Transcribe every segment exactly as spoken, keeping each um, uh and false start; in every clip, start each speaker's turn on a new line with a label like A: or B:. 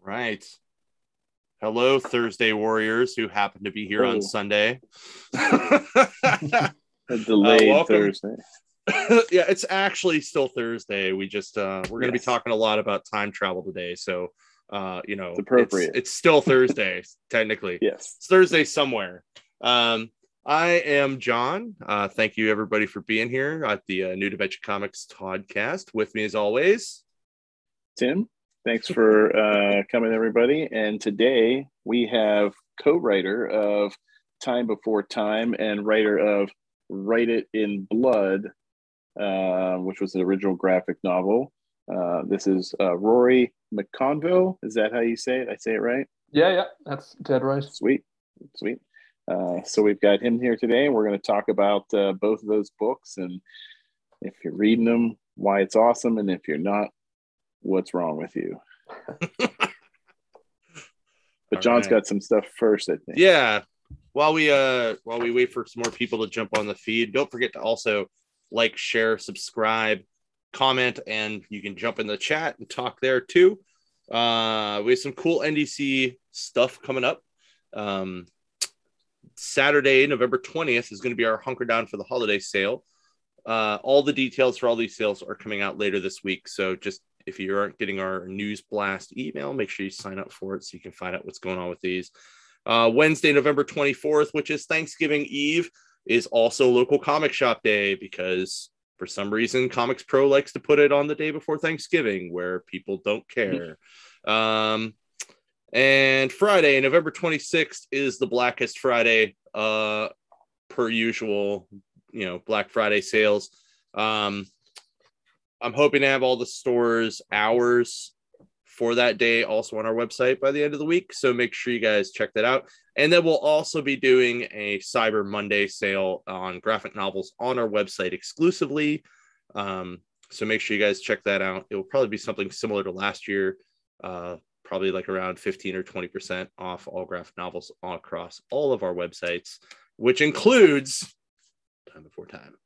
A: right. Hello, Thursday Warriors who happen to be here
B: oh.
A: on Sunday.
B: A delayed uh, Thursday.
A: Yeah, it's actually still Thursday. We just uh, we're going to yes. be talking a lot about time travel today. So, uh, you know,
B: it's appropriate.
A: It's, it's still Thursday, technically.
B: Yes,
A: it's Thursday somewhere. Um, I am John. Uh, thank you, everybody, for being here at the uh, New Dimension Comics podcast. With me, as always,
B: Tim. Thanks for uh, coming, everybody. And today we have co-writer of Time Before Time and writer of Write It in Blood, uh, which was the original graphic novel. Uh, this is uh, Rory McConville. Is that how you say it? I say it right?
C: Yeah, yeah, that's dead right.
B: Sweet, sweet. Uh, so we've got him here today, and we're going to talk about uh, both of those books, and if you're reading them, why it's awesome, and if you're not, what's wrong with you. But John's right. got some stuff first, I think.
A: Yeah. While we uh while we wait for some more people to jump on the feed, don't forget to also like, share, subscribe, comment, and you can jump in the chat and talk there too. Uh, we have some cool N D C stuff coming up. Um, Saturday, November twentieth is going to be our Hunker Down for the Holiday sale. Uh, all the details for all these sales are coming out later this week. So just if you aren't getting our news blast email, make sure you sign up for it so you can find out what's going on with these. Uh, Wednesday, November twenty-fourth, which is Thanksgiving Eve, is also local comic shop day because for some reason Comics Pro likes to put it on the day before Thanksgiving where people don't care. Um, and Friday, November twenty-sixth, is the Blackest Friday, uh, per usual, you know, Black Friday sales. Um, I'm hoping to have all the stores hours for that day also on our website by the end of the week. So make sure you guys check that out. And then we'll also be doing a Cyber Monday sale on graphic novels on our website exclusively. Um, so make sure you guys check that out. It will probably be something similar to last year, uh, probably like around fifteen or twenty percent off all graphic novels all across all of our websites, which includes Time Before Time.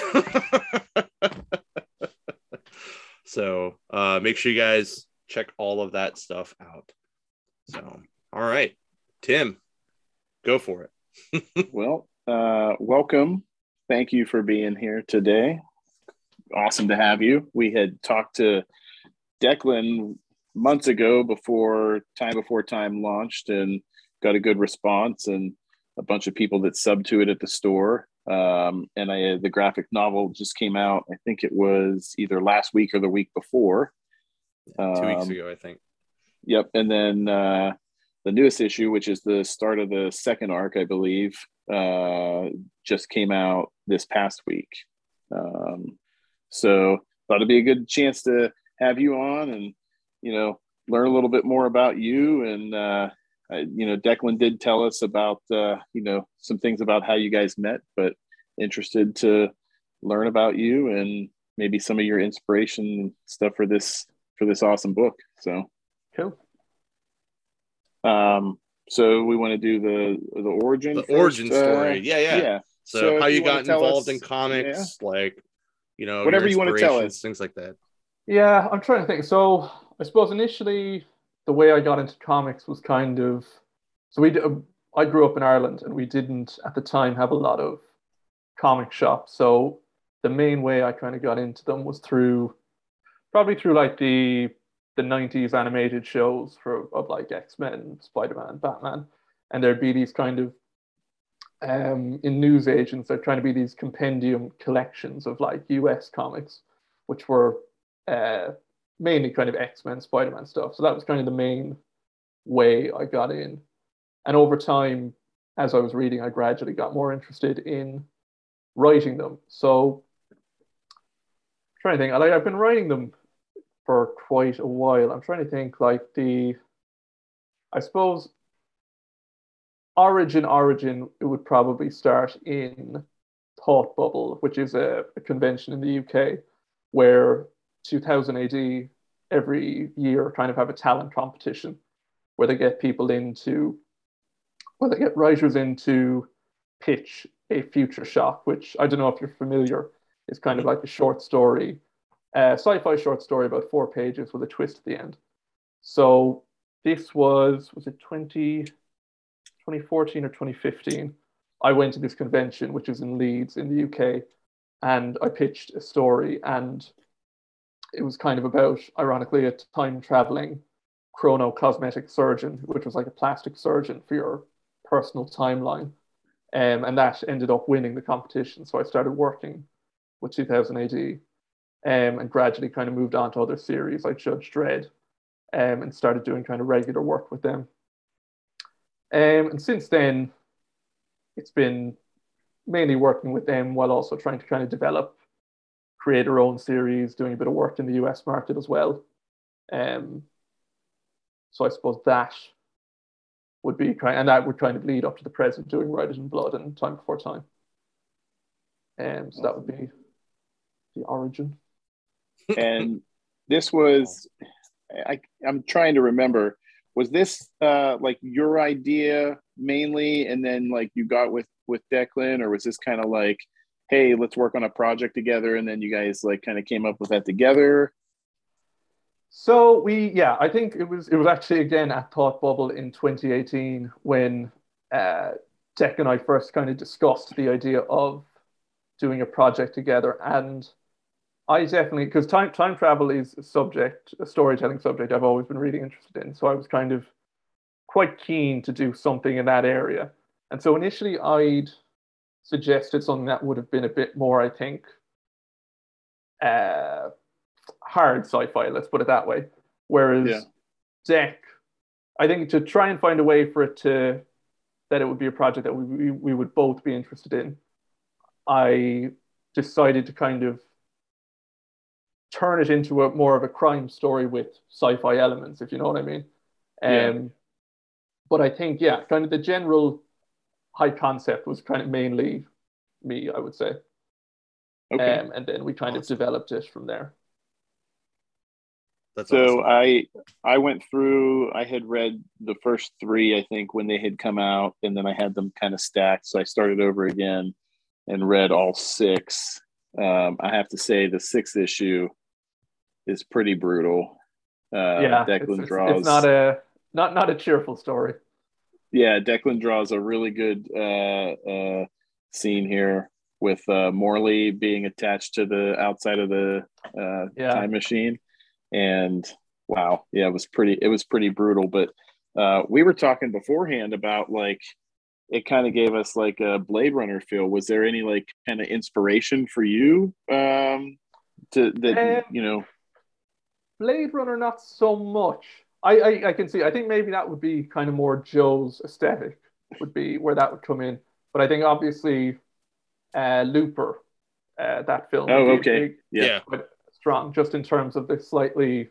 A: So uh, make sure you guys check all of that stuff out. So, all right, Tim, go for
B: it. Well, uh, welcome. Thank you for being here today. Awesome to have you. We had talked to Declan months ago before Time Before Time launched and got a good response and a bunch of people that subbed to it at the store. Um, and I, the graphic novel just came out. I think it was either last week or the week before.
A: Um, Two weeks
B: um,
A: ago, I think.
B: Yep. And then uh, the newest issue, which is the start of the second arc, I believe, uh, just came out this past week. Um, so thought it'd be a good chance to have you on and, you know, learn a little bit more about you. And, uh, I, you know, Declan did tell us about, uh, you know, some things about how you guys met, but interested to learn about you and maybe some of your inspiration stuff for this for this awesome book. So
C: cool.
B: Um, so we want to do the the origin,
A: the
B: first.
A: origin story. Uh, yeah, yeah,
B: yeah.
A: So,
B: so
A: how you,
B: you
A: got involved
B: us,
A: in comics, yeah. like you know,
B: whatever you want to tell us,
A: things like that.
C: Yeah, I'm trying to think. So I suppose initially the way I got into comics was kind of so we. I grew up in Ireland and we didn't at the time have a lot of comic shops. So the main way I kind of got into them was through probably through like the the nineties animated shows for of like X-Men, Spider-Man, Batman, and there'd be these kind of um in news agents there'd trying to be these compendium collections of like U S comics, which were uh mainly kind of X-Men, Spider-Man stuff. So that was kind of the main way I got in. And over time, as I was reading, I gradually got more interested in writing them. So I'm trying to think, like I've been writing them for quite a while. I'm trying to think like the, I suppose, origin, origin, it would probably start in Thought Bubble, which is a, a convention in the U K where two thousand A D every year kind of have a talent competition where they get people into, well, they get writers in to pitch a future shock, which I don't know if you're familiar, is kind of like a short story, uh, sci-fi short story about four pages with a twist at the end. So this was, was it twenty, twenty fourteen or twenty fifteen? I went to this convention, which is in Leeds in the U K, and I pitched a story, and it was kind of about, ironically, a time traveling chrono-cosmetic surgeon, which was like a plastic surgeon for your personal timeline. Um, and that ended up winning the competition. So I started working with two thousand A D, um, and gradually kind of moved on to other series like Judge Dredd, um, and started doing kind of regular work with them. Um, and since then, it's been mainly working with them while also trying to kind of develop, create our own series, doing a bit of work in the U S market as well. Um, so I suppose that would be kind, and that would kind of lead up to the present, doing Write It in Blood and Time Before Time. Um, so that would be the origin.
B: And this was, I, I'm trying to remember, was this uh, like your idea mainly, and then like you got with with Declan, or was this kind of like, hey, let's work on a project together, and then you guys like kind of came up with that together?
C: So we, yeah, I think it was it was actually again at Thought Bubble in twenty eighteen when uh, Dec and I first kind of discussed the idea of doing a project together, and I definitely, because time time travel is a subject, a storytelling subject I've always been really interested in. So I was kind of quite keen to do something in that area. And so initially I'd suggested something that would have been a bit more, I think, uh, hard sci-fi, let's put it that way. Whereas
B: Yeah.
C: Dec, I think to try and find a way for it to, that it would be a project that we, we, we would both be interested in, I decided to kind of turn it into a more of a crime story with sci-fi elements, if you know what I mean. Um,
B: Yeah.
C: But I think, yeah, kind of the general high concept was kind of mainly me, I would say.
B: Okay.
C: Um, and then we kind of
A: Awesome.
C: developed it from there.
A: That's
B: So
A: awesome.
B: I I went through, I had read the first three, I think, when they had come out, and then I had them kind of stacked. So I started over again and read all six. Um, I have to say the sixth issue is pretty brutal. Uh,
C: Yeah, it's
B: Declan
C: it's it's
B: draws,
C: not a not not a cheerful story.
B: yeah, Declan draws a really good uh, uh, scene here with uh, Morley being attached to the outside of the uh,
C: Yeah.
B: time machine, and wow, yeah, it was pretty. It was pretty brutal. But uh, we were talking beforehand about like it kind of gave us like a Blade Runner feel. Was there any like kind of inspiration for you um, to that
C: Um,
B: you know?
C: Blade Runner, not so much. I, I I can see. I think maybe that would be kind of more Joe's aesthetic would be where that would come in. But I think obviously uh, Looper, uh, that film would
B: Oh,
C: be a
B: okay,
C: big,
B: yeah,
A: Yeah.
C: quite strong, just in terms of the slightly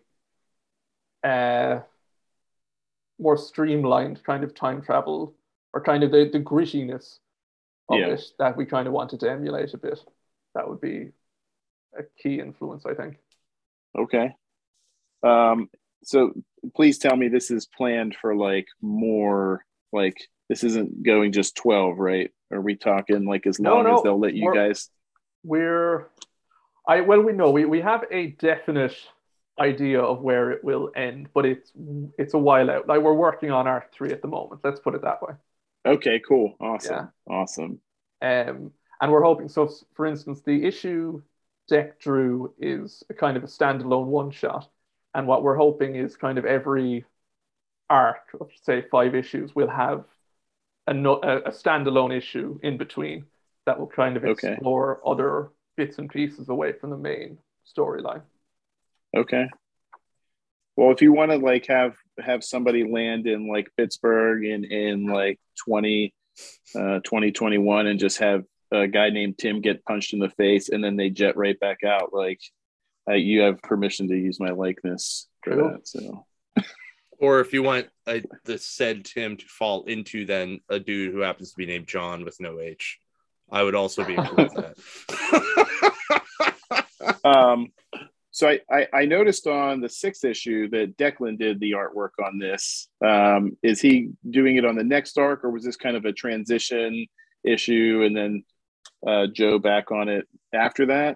C: uh, more streamlined kind of time travel, or kind of the, the grittiness of
B: yeah,
C: it that we kind of wanted to emulate a bit. That would be a key influence, I think.
B: okay. Um, so please tell me this is planned for like more, like this isn't going just twelve, right? Are we talking like as
C: No,
B: long as
C: no,
B: they'll let you
C: we're
B: guys?
C: we're I well we know we, we have a definite idea of where it will end, but it's it's a while out. Like we're working on Arc three at the moment. Let's put it that way.
B: Okay, cool,
C: Yeah.
B: awesome, awesome.
C: Um, and we're hoping. So, for instance, the issue Dec drew is a kind of a standalone one shot, and what we're hoping is kind of every arc of say five issues will have a, no, a, a standalone issue in between that will kind of
B: Okay,
C: explore other bits and pieces away from the main storyline.
B: okay. Well, if you want to like have have somebody land in like Pittsburgh in in like twenty uh twenty twenty-one and just have a guy named Tim get punched in the face and then they jet right back out, like uh, you have permission to use my likeness for
C: Cool.
B: that. So
A: Or if you want uh, the said Tim to fall into then a dude who happens to be named John with no H, I would also be cool with that.
B: um so I, I I noticed on the sixth issue that Declan did the artwork on this. Um, is he doing it on the next arc, or was this kind of a transition issue and then uh, Joe back on it after that?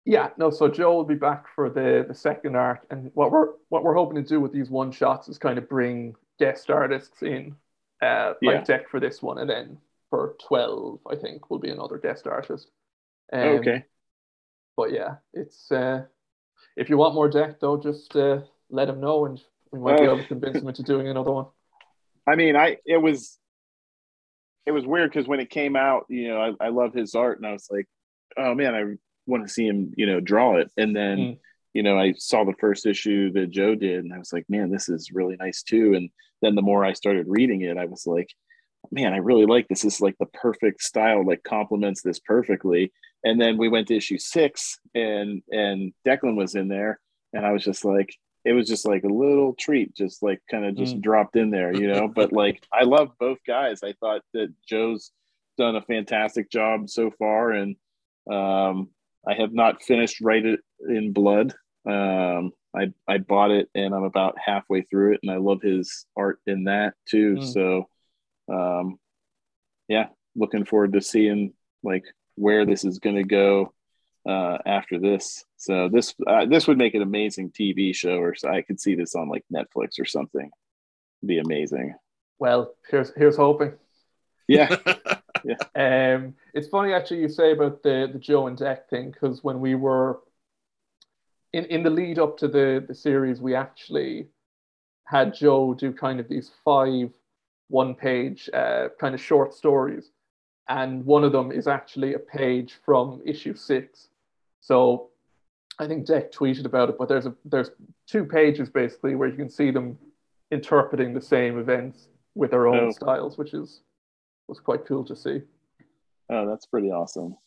C: Yeah, no, so Joe will be back for the the second arc, and what we're what we're hoping to do with these one shots is kind of bring guest artists in, uh, like
B: Yeah.
C: Deck for this one, and then for twelve, I think will be another guest artist. Um,
B: Okay.
C: but yeah, it's uh, if you want more Deck though, just uh, let him know, and we might be
B: Uh,
C: able to convince him into doing another one.
B: I mean, I it was it was weird because when it came out, you know, I, I love his art, and I was like, oh man, I want to see him, you know, draw it. And then,
C: Mm,
B: you know, I saw the first issue that Joe did, and I was like, man, this is really nice too. And then the more I started reading it, I was like, man, I really like this. This is like the perfect style, like complements this perfectly. And then we went to issue six, and and Declan was in there, and I was just like, it was just like a little treat, just like kind of just
C: mm.
B: dropped in there, you know. But like, I love both guys. I thought that Joe's done a fantastic job so far, and um, I have not finished Write It in Blood. Um, I I bought it, and I'm about halfway through it, and I love his art in that too.
C: Mm.
B: So um, yeah, looking forward to seeing like where this is going to go uh, after this. So this uh, this would make an amazing T V show, or so I could see this on like Netflix or something. It'd be amazing.
C: Well, here's here's hoping.
B: Yeah, yeah.
C: Um, it's funny actually you say about the the Joe and Deck thing because when we were in in the lead up to the the series, we actually had Joe do kind of these five one page uh, kind of short stories, and one of them is actually a page from issue six. So I think Deck tweeted about it, but there's a there's two pages basically where you can see them interpreting the same events with their own
B: Oh,
C: styles, which is was quite cool to see.
B: oh, that's pretty awesome.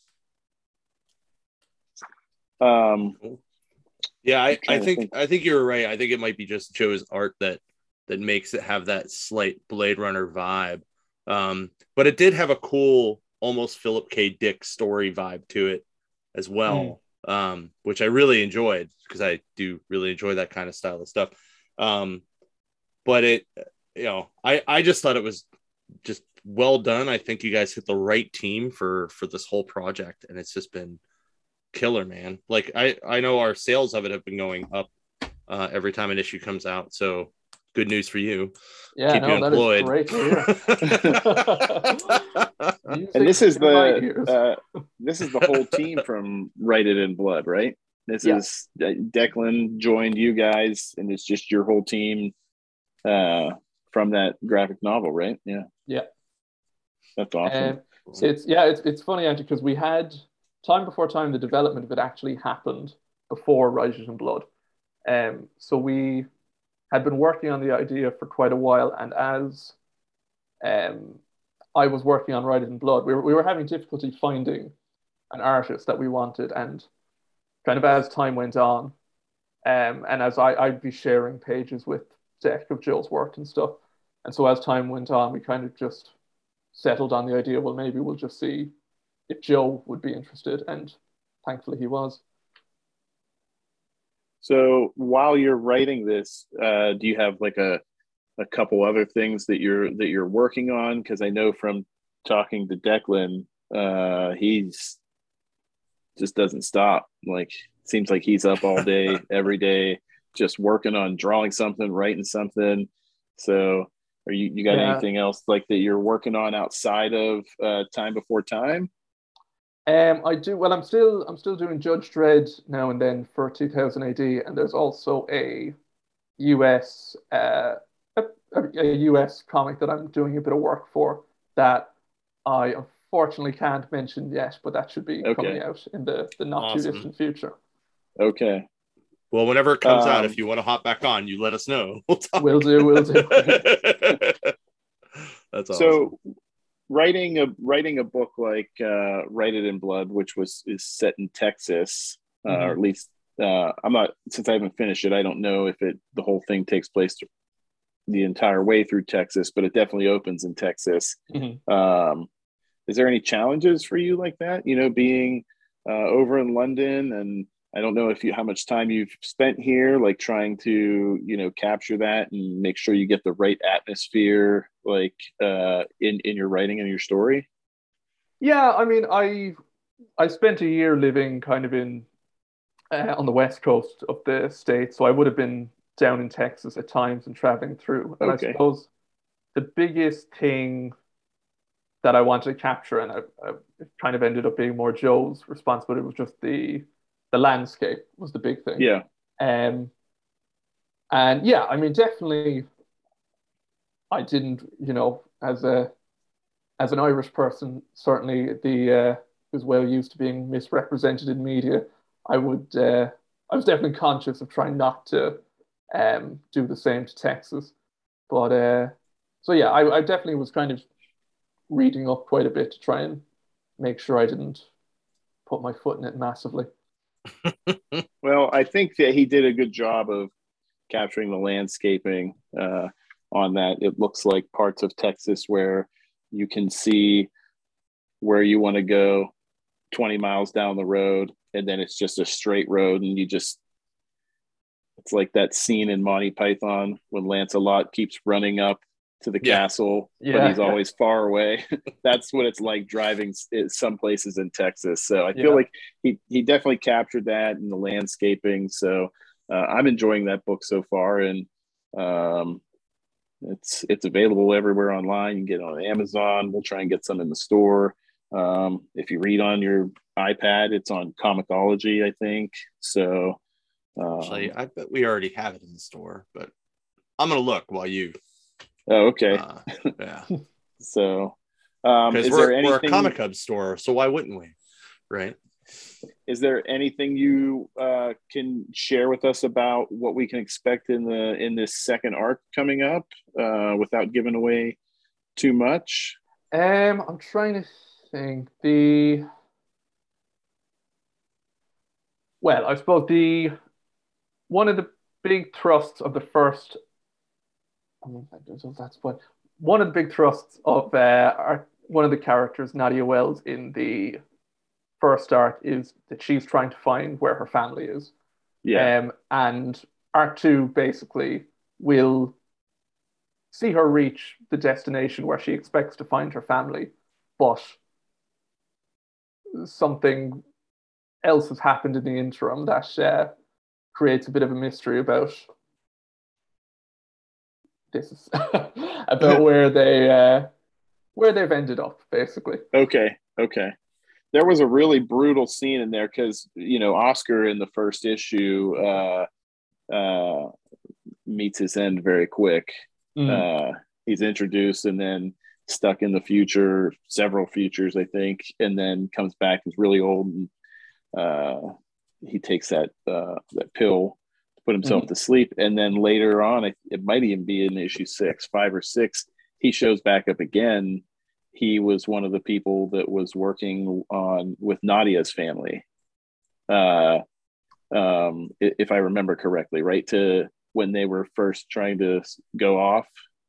B: Um,
A: Yeah,
B: I'm
A: I, I
B: trying to
A: think
B: think.
A: I think you're right. I think it might be just Joe's art that that makes it have that slight Blade Runner vibe. Um, but it did have a cool, almost Philip K. Dick story vibe to it as
C: Mm.
A: well, um, which I really enjoyed because I do really enjoy that kind of style of stuff. Um, but it, you know, I I just thought it was just well done. I think you guys hit the right team for for this whole project, and it's just been killer, man. Like I I know our sales of it have been going up uh, every time an issue comes out. So good news for you.
C: Yeah,
A: Keep you
C: no, that is
A: employed.
C: great to hear.
B: And
C: Music
B: this is
C: to my
B: the
C: ears.
B: uh, this is the whole team from Write It in Blood, right? This
C: Yeah,
B: is uh, Declan joined you guys, and it's just your whole team uh, from that graphic novel, right? Yeah,
C: yeah.
B: that's awesome.
C: Um, it's yeah, it's it's funny actually because we had time before time the development of it actually happened before Write It in Blood. Um, so we had been working on the idea for quite a while, and as um, I was working on Write It in Blood, we were we were having difficulty finding an artist that we wanted, and kind of as time went on, um, and as I I'd be sharing pages with Deck of Joe's work and stuff, and so as time went on, we kind of just settled on the idea. Well, maybe we'll just see if Joe would be interested, and thankfully he was.
B: So while you're writing this, uh, do you have like a a couple other things that you're that you're working on? Because I know from talking to Declan, uh, he's just doesn't stop. Like seems like he's up all day, every day, just working on drawing something, writing something. So, are you you got
C: Yeah.
B: anything else like that you're working on outside of uh, Time Before Time?
C: Um, I do. Well, I'm still I'm still doing Judge Dredd now and then for two thousand A D, and there's also a U S uh, a, a U S comic that I'm doing a bit of work for that I unfortunately can't mention yet, but that should be coming
B: Okay,
C: out in the the not too
A: Awesome.
C: distant future.
B: okay.
A: Well, whenever it comes out, if
B: Um,
A: you want to hop back on, you let us know. We'll talk.
C: Will do, will do.
A: That's awesome.
B: so writing a writing a book like uh, Write It in Blood, which was is set in Texas, uh, or
C: Mhm.
B: at least uh, I'm not since I haven't finished it. I don't know if it the whole thing takes place the entire way through Texas, but it definitely opens in Texas.
C: Mhm.
B: Um, is there any challenges for you like that? You know, being uh, over in London, and I don't know if you how much time you've spent here, like trying to you know capture that and make sure you get the right atmosphere, like uh, in in your writing and your story.
C: Yeah, I mean, I I spent a year living kind of in uh, on the west coast of the state. So I would have been down in Texas at times and traveling through. And I
B: Okay.
C: suppose the biggest thing that I wanted to capture, and I, I, it kind of ended up being more Joe's responsibility, was just the the landscape was the big thing.
B: Yeah.
C: Um, and yeah, I mean, definitely, I didn't, you know, as a as an Irish person, certainly the uh, who's well used to being misrepresented in media, I would uh, I was definitely conscious of trying not to um, do the same to Texas. But uh, so yeah, I, I definitely was kind of reading up quite a bit to try and make sure I didn't put my foot in it massively.
B: Well, I think that he did a good job of capturing the landscaping uh, on that. It looks like parts of Texas where you can see where you want to go twenty miles down the road, and then it's just a straight road, and you just it's like that scene in Monty Python when Lancelot keeps running up to the
A: Yeah.
B: castle, but
C: Yeah,
B: he's always far away. That's what it's like driving some places in Texas. So I feel
C: yeah,
B: like he he definitely captured that in the landscaping. So uh, I'm enjoying that book so far, and um, it's it's available everywhere online. You can get it on Amazon. We'll try and get some in the store. Um, if you read on your iPad, it's on Comixology, I think. So
A: Actually,
B: um,
A: I bet we already have it in the store, but I'm gonna look while you.
B: oh, okay.
A: Uh, yeah,
B: So um,
A: because
B: is
A: we're
B: there
A: we're a
B: anything
A: comic hub store, so why wouldn't we? Right?
B: is there anything you uh, can share with us about what we can expect in the in this second arc coming up uh, without giving away too much?
C: Um, I'm trying to think. The Well, I suppose the one of the big thrusts of the first. I mean, that's what one of the big thrusts of uh, our, one of the characters, Nadia Wells, in the first arc is that she's trying to find where her family is.
B: Yeah.
C: Um, and arc two basically will see her reach the destination where she expects to find her family, but something else has happened in the interim that uh, creates a bit of a mystery about this is about where they uh, where they've ended up, basically.
B: Okay. Okay. There was a really brutal scene in there because you know Oscar in the first issue uh, uh, meets his end very quick.
C: Mm.
B: Uh, he's introduced and then stuck in the future, several futures, I think, and then comes back. He's really old, and uh, he takes that uh, that pill to put himself
C: Mm.
B: to sleep. And then later on, it, it might even be in issue six, five or six, he shows back up again. He was one of the people that was working on with Nadia's family. Uh, um, if I remember correctly, right to when they were first trying to go off.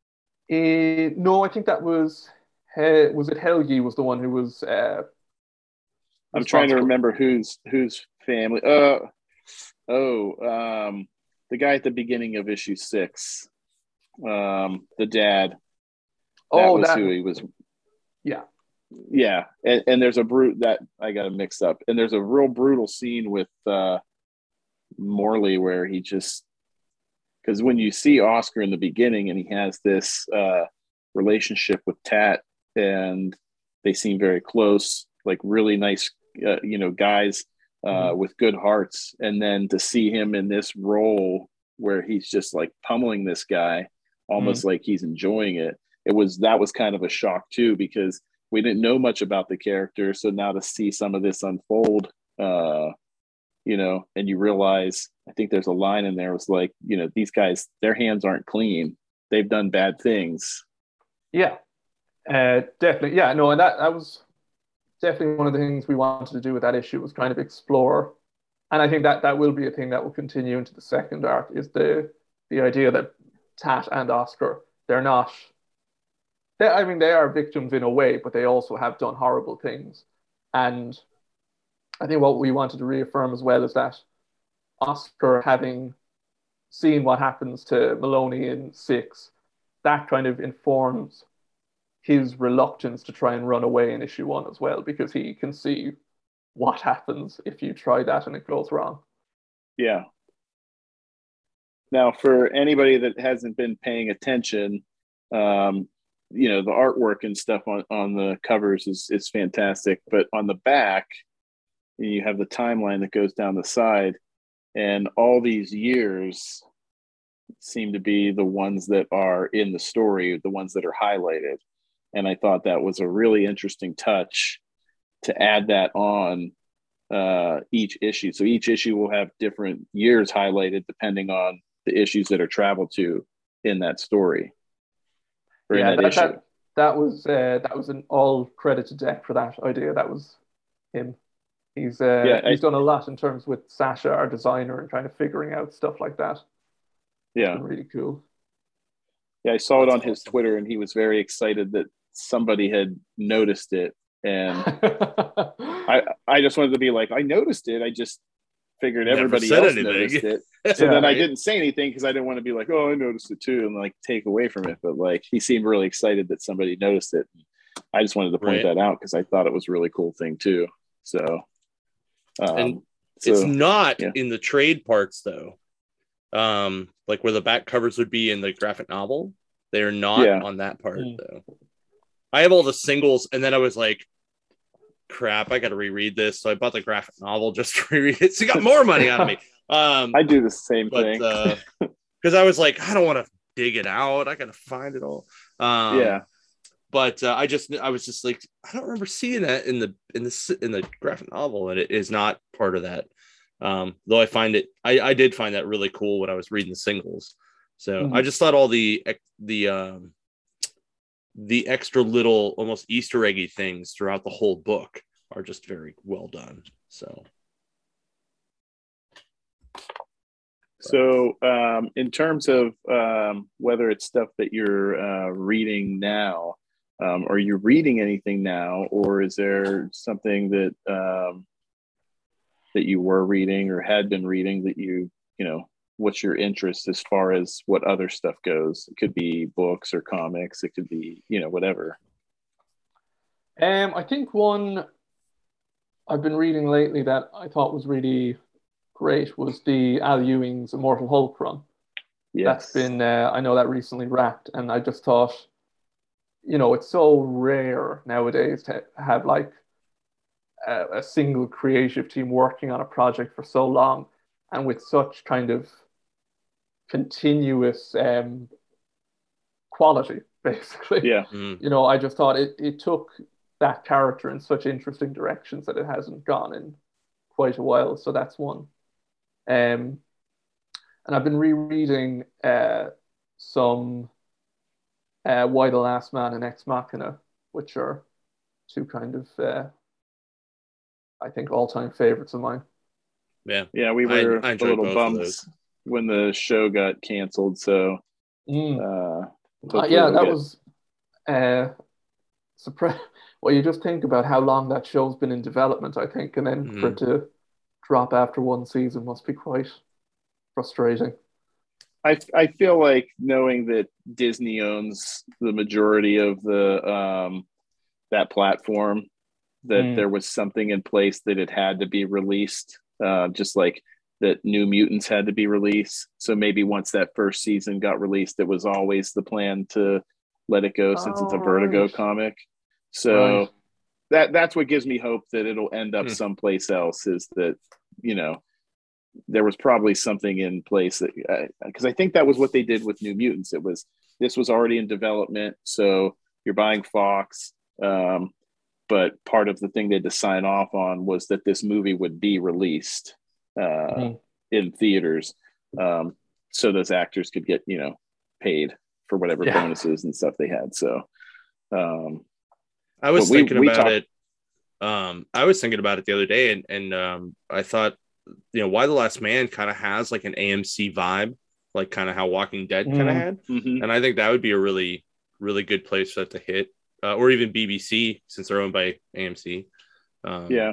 C: Eh, no, I think that was He- was it Helgi was the one who was uh,
B: I'm trying to
C: responsible.
B: remember whose whose family. Uh oh, um, the guy at the beginning of issue six, um, the dad. That
C: Oh,
B: was
C: that
B: who he was.
C: yeah.
B: Yeah, and, and there's a brute that I got to mix up, and there's a real brutal scene with uh, Morley where he just because when you see Oscar in the beginning and he has this uh, relationship with Tat and they seem very close, like really nice, uh, you know, guys uh,
C: Mhm.
B: with good hearts. And then to see him in this role where he's just like pummeling this guy,
C: Mm.
B: almost like he's enjoying it. It was that was kind of a shock too because we didn't know much about the character. So now to see some of this unfold, uh, you know, and you realize, I think there's a line in there was like, you know, these guys, their hands aren't clean. They've done bad things.
C: Yeah, uh, definitely. Yeah, no, and that that was definitely one of the things we wanted to do with that issue was kind of explore, and I think that that will be a thing that will continue into the second arc is the the idea that Tat and Oscar they're not. They, I mean, they are victims in a way, but they also have done horrible things, and I think what we wanted to reaffirm as well is that Oscar having seen what happens to Maloney in six, that kind of informs his reluctance to try and run away in issue one as well, because he can see what happens if you try that and it goes wrong.
B: Yeah. Now, for anybody that hasn't been paying attention, um, you know, the artwork and stuff on, on the covers is, is fantastic. But on the back, you have the timeline that goes down the side, and all these years seem to be the ones that are in the story, the ones that are highlighted. And I thought that was a really interesting touch to add that on uh, each issue. So each issue will have different years highlighted depending on the issues that are traveled to in that story or
C: Yeah,
B: in that,
C: that,
B: issue.
C: that that was uh, that was an all credit to Deck for that idea. That was him. He's uh,
B: Yeah, I-
C: he's done a lot in terms with Sasha, our designer, and kind of figuring out stuff like that. It's
B: Yeah.
C: been really cool.
B: Yeah, I saw it
A: That's
B: on his
A: awesome.
B: Twitter, and he was very excited that somebody had noticed it. And I I just wanted to be like, I noticed it. I just figured
A: Never
B: everybody
A: said
B: else
A: anything.
B: noticed it. So
C: Yeah,
B: then I
A: right?
B: didn't say anything because I didn't want to be like, oh, I noticed it too, and like take away from it. But like he seemed really excited that somebody noticed it. I just wanted to point
A: Right.
B: that out because I thought it was a really cool thing too. So um
A: And
B: so,
A: it's not
B: yeah.
A: in the trade parts though. Um, like where the back covers would be in the graphic novel. They're not
B: Yeah.
A: on that part
C: Mm.
A: though. I have all the singles, and then I was like, crap, I gotta reread this. So I bought the graphic novel just to reread it. So you got more money out of me. Um
B: I do the same
A: but
B: thing.
A: uh because I was like, I don't want to dig it out. I gotta find it all. Um
B: Yeah.
A: but uh, I just I was just like, I don't remember seeing that in the in the in the graphic novel, and it is not part of that. Um, though I find it, I, I did find that really cool when I was reading the singles. So
B: Mhm.
A: I just thought all the the um, the extra little almost Easter eggy things throughout the whole book are just very well done. So
B: So, um, in terms of um, whether it's stuff that you're uh, reading now, um, are you reading anything now, or is there something that um, that you were reading or had been reading that you, you know, what's your interest as far as what other stuff goes? It could be books or comics. It could be, you know, whatever.
C: Um, I think one I've been reading lately that I thought was really great was the Al Ewing's Immortal Hulk run. That's
B: Yes.
C: been uh, I know that recently wrapped, and I just thought, you know, it's so rare nowadays to have like a, a single creative team working on a project for so long and with such kind of continuous um, quality, basically.
B: Yeah.
A: mm,
C: You know, I just thought it, it took that character in such interesting directions that it hasn't gone in quite a while. So that's one. Um, and I've been rereading uh, some uh, Y the Last Man and Ex Machina, which are two kind of, uh, I think, all-time favorites of mine.
A: yeah,
B: Yeah. We
A: I
B: were
A: I
B: a
A: enjoyed
B: little
A: both of
B: bummed
A: those.
B: when the show got canceled. So,
C: Mm.
B: uh,
C: Uh,
B: hopefully
C: yeah,
B: they'll
C: that
B: get.
C: was uh, surprise. Well, you just think about how long that show's been in development, I think, and then for
A: Mm.
C: it to drop after one season must be quite frustrating.
B: I, I feel like knowing that Disney owns the majority of the um, that platform, that
C: Mm.
B: there was something in place that it had to be released, uh, just like that New Mutants had to be released. So maybe once that first season got released, it was always the plan to let it go since it's
C: Oh,
B: a Vertigo
C: right.
B: comic.
C: Right.
B: So that that's what gives me hope that it'll end up
A: Mm.
B: someplace else. Is that, you know, there was probably something in place that because uh, I think that was what they did with New Mutants. It was this was already in development, so you're buying Fox, um, but part of the thing they had to sign off on was that this movie would be released uh,
C: Mm.
B: in theaters, um, so those actors could get, you know, paid for whatever
C: Yeah.
B: bonuses and stuff they had. So um,
A: I was
B: but we
A: thinking
B: we
A: about
B: talked.
A: it. Um, I was thinking about it the other day, and and um, I thought, you know, Why the Last Man kind of has like an A M C vibe, like kind of how Walking Dead kind of
C: Mm.
A: had,
B: Mhm.
A: and I think that would be a really, really good place for that to hit, uh, or even B B C since they're owned by A M C. Um,
B: Yeah.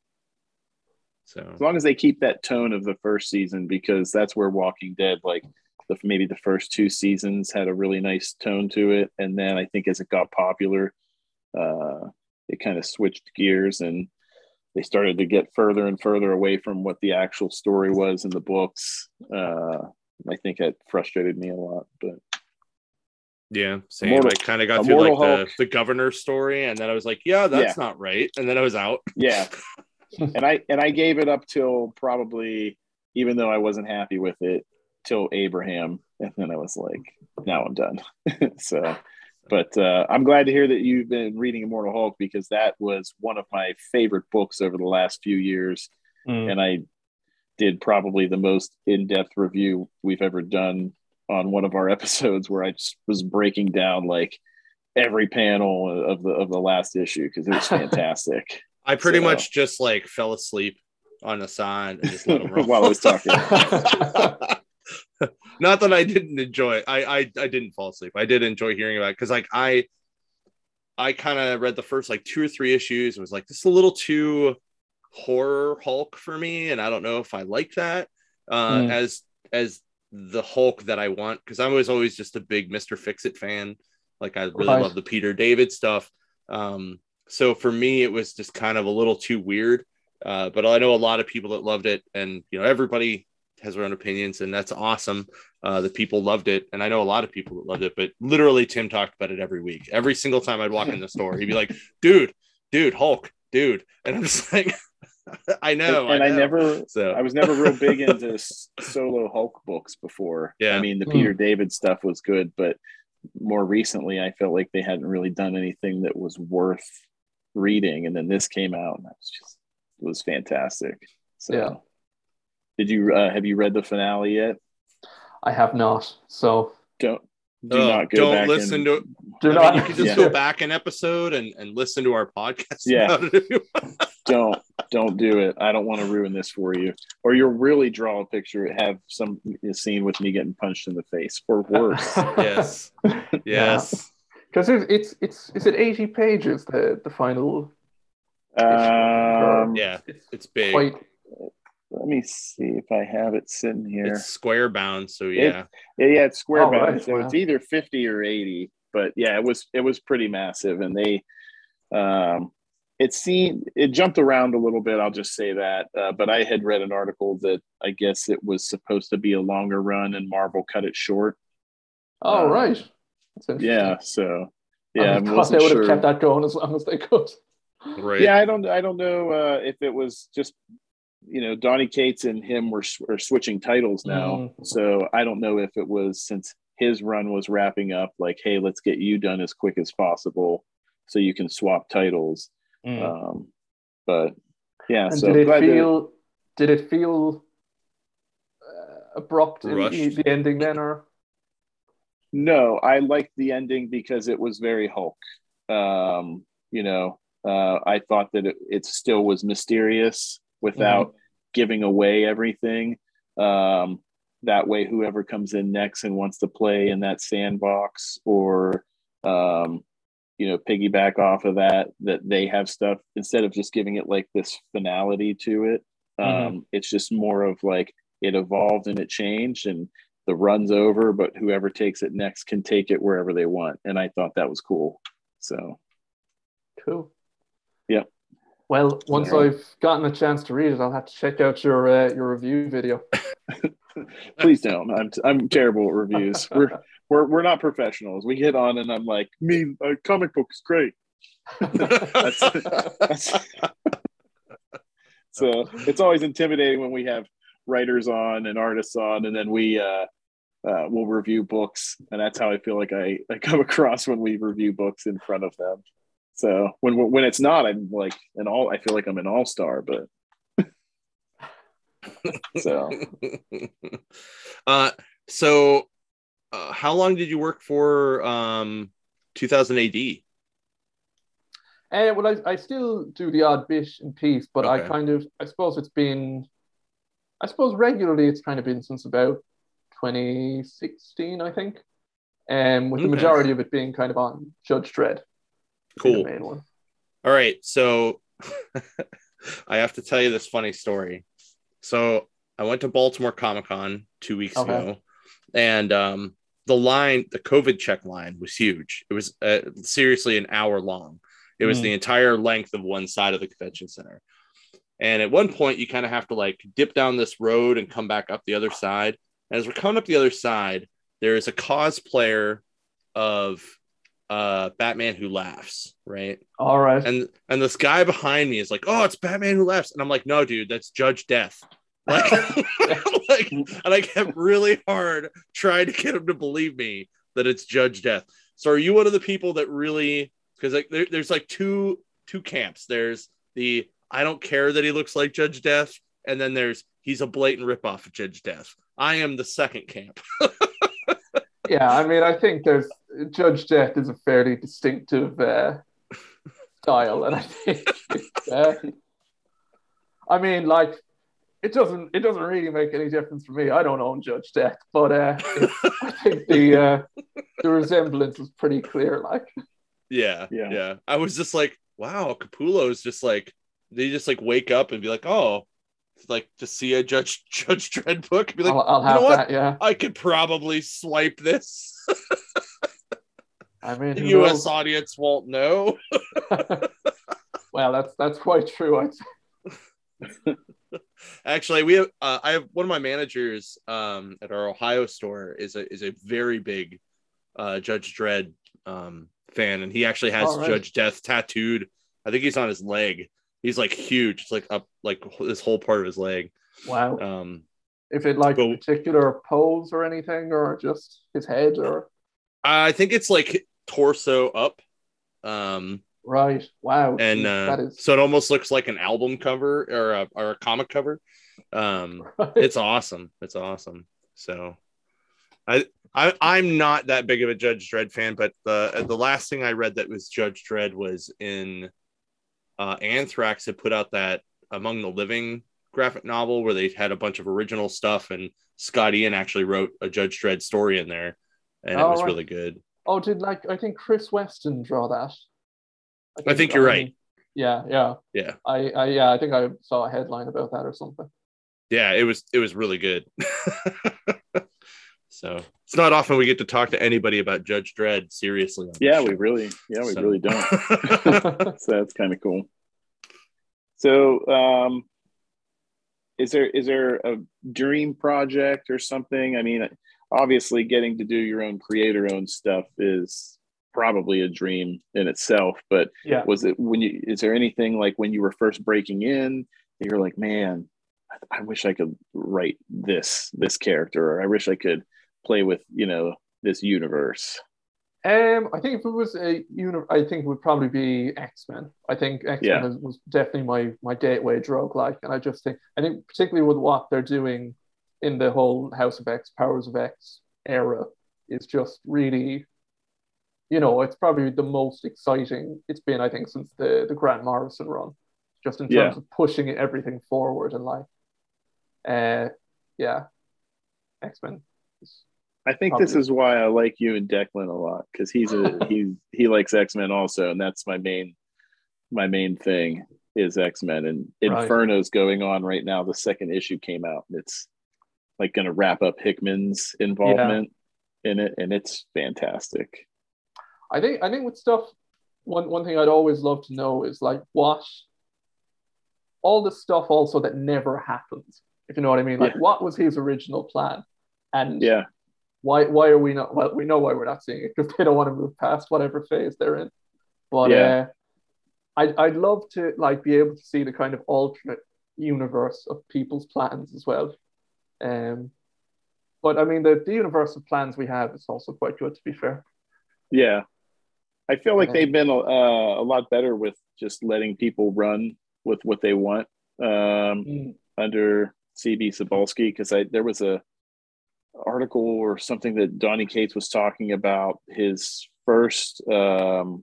A: So
B: As long as they keep that tone of the first season, because that's where Walking Dead, like the maybe the first two seasons had a really nice tone to it, and then I think as it got popular, uh, it kind of switched gears, and they started to get further and further away from what the actual story was in the books. Uh, I think it frustrated me a lot, but
A: yeah, same.
B: Immortal,
A: I kind of got
B: Immortal
A: through like
B: Hulk,
A: the, the governor story, and then I was like, yeah, that's
B: yeah.
A: not right. And then I was out.
B: Yeah. and I and I gave it up till probably, even though I wasn't happy with it, till Abraham. And then I was like, now I'm done. So but uh, I'm glad to hear that you've been reading Immortal Hulk, because that was one of my favorite books over the last few years. Mm. And I did probably the most in-depth review we've ever done on one of our episodes, where I just was breaking down like every panel of the of the last issue, because it was fantastic.
A: I pretty so. much just like fell asleep on the side and just let him roll
B: while I was talking.
A: Not that I didn't enjoy it. I, I I didn't fall asleep. I did enjoy hearing about it, because like I I kind of read the first like two or three issues and was like, this is a little too horror Hulk for me, and I don't know if I like that uh, mm. as as the Hulk that I want, because I was always just a big Mister Fix-It fan. Like I really right. love the Peter David stuff. Um, so for me, it was just kind of a little too weird. Uh, but I know a lot of people that loved it, and you know everybody has their own opinions, and that's awesome. Uh, the people loved it, and I know a lot of people that loved it, but literally Tim talked about it every week. Every single time I'd walk in the store, he'd be like, dude, dude, Hulk, dude. And I'm just like, I know.
B: And, and
A: I,
B: I
A: know.
B: never,
A: so.
B: I was never real big into solo Hulk books before.
A: Yeah.
B: I mean, the
C: mm.
B: Peter David stuff was good, but more recently, I felt like they hadn't really done anything that was worth reading. And then this came out, and it was just, it was fantastic. So.
C: Yeah.
B: Did you uh, have you read the finale yet?
C: I have not. So
B: don't do
A: oh,
B: not go
A: don't
B: back
A: listen
B: and,
A: to.
C: Do
A: I
C: not.
A: Mean, you can just
B: yeah.
A: go back an episode and, and listen to our podcast.
B: Yeah.
A: About it if you want.
B: don't don't do it. I don't want to ruin this for you. Or you'll really draw a picture, have some scene with me getting punched in the face, or worse.
A: Yes. Yes.
C: Because yeah. it's it's is it eighty pages the the final?
B: Um,
A: yeah, it's, it's big.
C: Quite,
B: Let me see if I have it sitting here.
A: It's square bound, so yeah.
B: It, yeah, it's square
C: oh,
B: bound.
C: right.
B: So wow. It's either fifty or eighty. But yeah, it was it was pretty massive, and they um it seemed it jumped around a little bit, I'll just say that. Uh, but I had read an article that I guess it was supposed to be a longer run, and Marvel cut it short.
C: Oh,
B: um,
C: right. That's
B: yeah, so yeah,
C: I, I thought they would sure. have kept that going as long as they could.
A: Right.
B: Yeah, I don't I don't know uh, if it was just, you know, Donny Cates and him were, are switching titles now. Mm. So I don't know if it was, since his run was wrapping up, like, hey, let's get you done as quick as possible so you can swap titles. Mm. Um, but yeah,
C: and
B: so
C: did it feel,
B: that,
C: did it feel uh, abrupt in the, the ending then, or?
B: No, I liked the ending because it was very Hulk. Um, you know, uh, I thought that it, it still was mysterious without mm-hmm. giving away everything. Um, that way, whoever comes in next and wants to play in that sandbox, or, um, you know, piggyback off of that, that they have stuff, instead of just giving it like this finality to it. Um, mm-hmm. It's just more of like, it evolved and it changed, and the run's over, but whoever takes it next can take it wherever they want. And I thought that was cool. So
C: cool.
B: Yeah.
C: Well, once right. I've gotten a chance to read it, I'll have to check out your uh, your review video.
B: Please don't. I'm t- I'm terrible at reviews. We're we're we're not professionals. We get on and I'm like, me, a comic book is great. that's, that's, so it's always intimidating when we have writers on and artists on, and then we uh, uh, will review books, and that's how I feel like I, I come across when we review books in front of them. So when when it's not, I'm like an all. I feel like I'm an all star, but so.
A: Uh, so, uh, how long did you work for? Um, two thousand A D.
C: Uh, well, I I still do the odd bit and piece, but okay. I kind of I suppose it's been, I suppose regularly it's kind of been since about twenty sixteen, I think, um, with okay. the majority of it being kind of on Judge Dredd.
A: Cool.
C: The main one.
A: All right, so I have to tell you this funny story. So I went to Baltimore Comic-Con two weeks okay. ago, and um, the line, the COVID check line, was huge. It was uh, seriously an hour long. It was mm. the entire length of one side of the convention center. And at one point, you kind of have to like dip down this road and come back up the other side. And as we're coming up the other side, there is a cosplayer of uh, Batman Who Laughs, right?
C: All right.
A: And and this guy behind me is like, "Oh, it's Batman Who Laughs," and I'm like, "No, dude, that's Judge Death." Like, like, and I kept really hard trying to get him to believe me that it's Judge Death. So, are you one of the people that really? Because like, there, there's like two two camps. There's the I don't care that he looks like Judge Death, and then there's he's a blatant ripoff of Judge Death. I am the second camp.
C: Yeah, I mean, I think there's Judge Death is a fairly distinctive uh, style, and I think, uh, I mean, like, it doesn't it doesn't really make any difference for me. I don't own Judge Death, but uh, I think the uh, the resemblance was pretty clear. Like,
A: yeah,
B: yeah,
A: yeah. I was just like, wow, Capullo's just like they just like wake up and be like, oh. Like to see a Judge Judge Dredd book, be like,
C: I'll, I'll have
A: you know
C: that.
A: what?
C: Yeah,
A: I could probably swipe this.
C: I mean,
A: the
C: who
A: U S
C: knows?
A: audience won't know.
C: Well, that's that's quite true. I'd say.
A: Actually, we have uh, I have one of my managers um, at our Ohio store is a is a very big uh, Judge Dredd um, fan, and he actually has
C: All right.
A: Judge Death tattooed. I think he's on his leg. He's like huge. It's like up like this whole part of his leg.
C: Wow.
A: Um,
C: If it like
A: but-
C: a particular pose or anything, or just his head, or
A: I think it's like torso up. Um,
C: right. Wow.
A: and
C: Jeez,
A: uh,
C: that is
A: so it almost looks like an album cover or a, or a comic cover. Um,
C: right.
A: it's awesome. It's awesome. So I, I I'm not that big of a Judge Dredd fan, but the the last thing I read that was Judge Dredd was in uh, Anthrax had put out that Among the Living graphic novel where they had a bunch of original stuff, and Scott Ian actually wrote a Judge Dredd story in there, and it
C: Oh,
A: was
C: right.
A: really good.
C: Oh, did like I think Chris Weston draw that?
A: I think you're
C: um,
A: right.
C: Yeah, yeah.
A: Yeah.
C: I, I yeah, I think I saw a headline about that or something.
A: Yeah, it was it was really good. So it's not often we get to talk to anybody about Judge Dredd seriously. On
B: yeah,
A: this
B: we
A: show.
B: really, yeah, we
A: So.
B: really don't. So that's kind of cool. So, um, is there is there a dream project or something? I mean, obviously, getting to do your own creator-owned stuff is probably a dream in itself. But
C: Yeah.
B: was it when you? Is there anything like when you were first breaking in, that you're like, man, I, I wish I could write this this character, or I wish I could play with, you know, this universe.
C: Um, I think if it was a uni, I think it would probably be X-Men. I think X-Men
B: Yeah.
C: is, was definitely my my gateway drug. Like, and I just think I think particularly with what they're doing in the whole House of X, Powers of X era is just really, you know, it's probably the most exciting it's been, I think, since the the Grant Morrison run. Just in terms
B: Yeah.
C: of pushing everything forward and like, uh, yeah, X-Men. is-
B: I think this
C: Probably.
B: is why I like you and Declan a lot, because he's a he's he likes X-Men also, and that's my main my main thing is X-Men. And
C: Right.
B: Inferno's going on right now. The second issue came out, and it's like going to wrap up Hickman's involvement in it, and it's fantastic.
C: I think I think with stuff, one one thing I'd always love to know is like what all the stuff also that never happened, if you know what I mean. Like,
B: Yeah.
C: what was his original plan, and
B: Yeah,
C: why why are we not? Well, we know why we're not seeing it because they don't want to move past whatever phase they're in. But
B: Yeah.
C: uh, I'd I'd love to like be able to see the kind of alternate universe of people's plans as well. Um, but I mean the the universe of plans we have is also quite good, to be fair.
B: yeah. I feel like
C: Yeah.
B: they've been uh, a lot better with just letting people run with what they want um,
C: Mm.
B: under C B Cebulski, because I there was a article or something that Donny Cates was talking about his first um,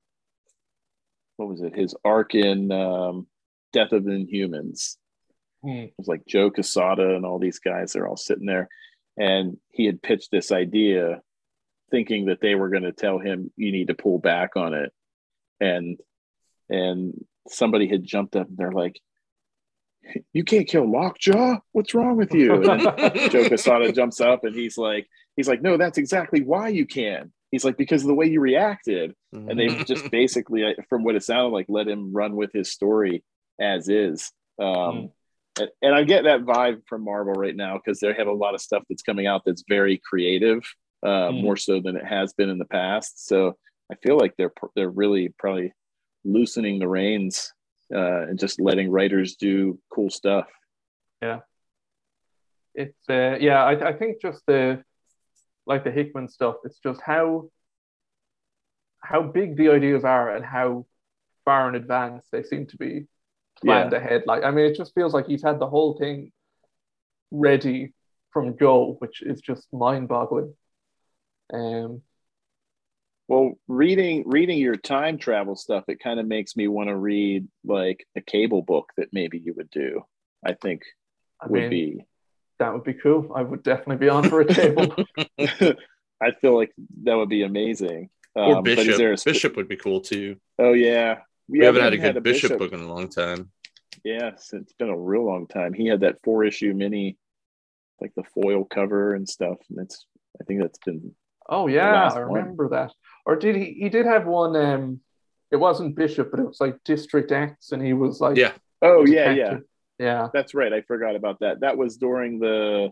B: what was it? His arc in um, Death of the Inhumans.
C: Mm.
B: It was like Joe Quesada and all these guys. They're all sitting there, and he had pitched this idea, thinking that they were going to tell him you need to pull back on it, and and somebody had jumped up and they're like, "You can't kill Lockjaw. What's wrong with you?" And then Joe Quesada jumps up and he's like, he's like, "No, that's exactly why you can." He's like, "Because of the way you reacted." And they just basically, from what it sounded like, let him run with his story as is. Um,
C: Mm.
B: and, and I get that vibe from Marvel right now because they have a lot of stuff that's coming out that's very creative, uh,
C: Mm.
B: more so than it has been in the past. So I feel like they're they're really probably loosening the reins uh, and just letting writers do cool stuff.
C: Yeah. It's uh, yeah, I, I think just the like the Hickman stuff, it's just how how big the ideas are and how far in advance they seem to be planned
B: Yeah.
C: ahead. Like, I mean, it just feels like he's had the whole thing ready from go, which is just mind-boggling. Um,
B: Well, reading reading your time travel stuff, it kind of makes me want to read like a Cable book that maybe you would do. I think
C: I
B: would
C: mean,
B: be.
C: that would be cool. I would definitely be on for a Cable.
B: I feel like that would be amazing.
A: Or
B: Um, but is
A: Bishop.
B: there a sp-
A: Bishop would be cool too.
B: Oh yeah,
A: We
B: yeah.
A: haven't
B: We
A: had a
B: haven't had
A: good
B: a
A: Bishop,
B: Bishop.
A: book in a long time.
B: Yes, it's been a real long time. He had that four issue mini, like the foil cover and stuff, and it's. I think that's been
C: Oh
B: the
C: yeah,
B: last
C: I
B: one.
C: remember that. Or did he? He did have one. Um, it wasn't Bishop, but it was like District X, and he was like
A: Yeah.
B: Oh
C: a
B: yeah, yeah.
C: detective. Yeah,
B: That's right. I forgot about that. That was during the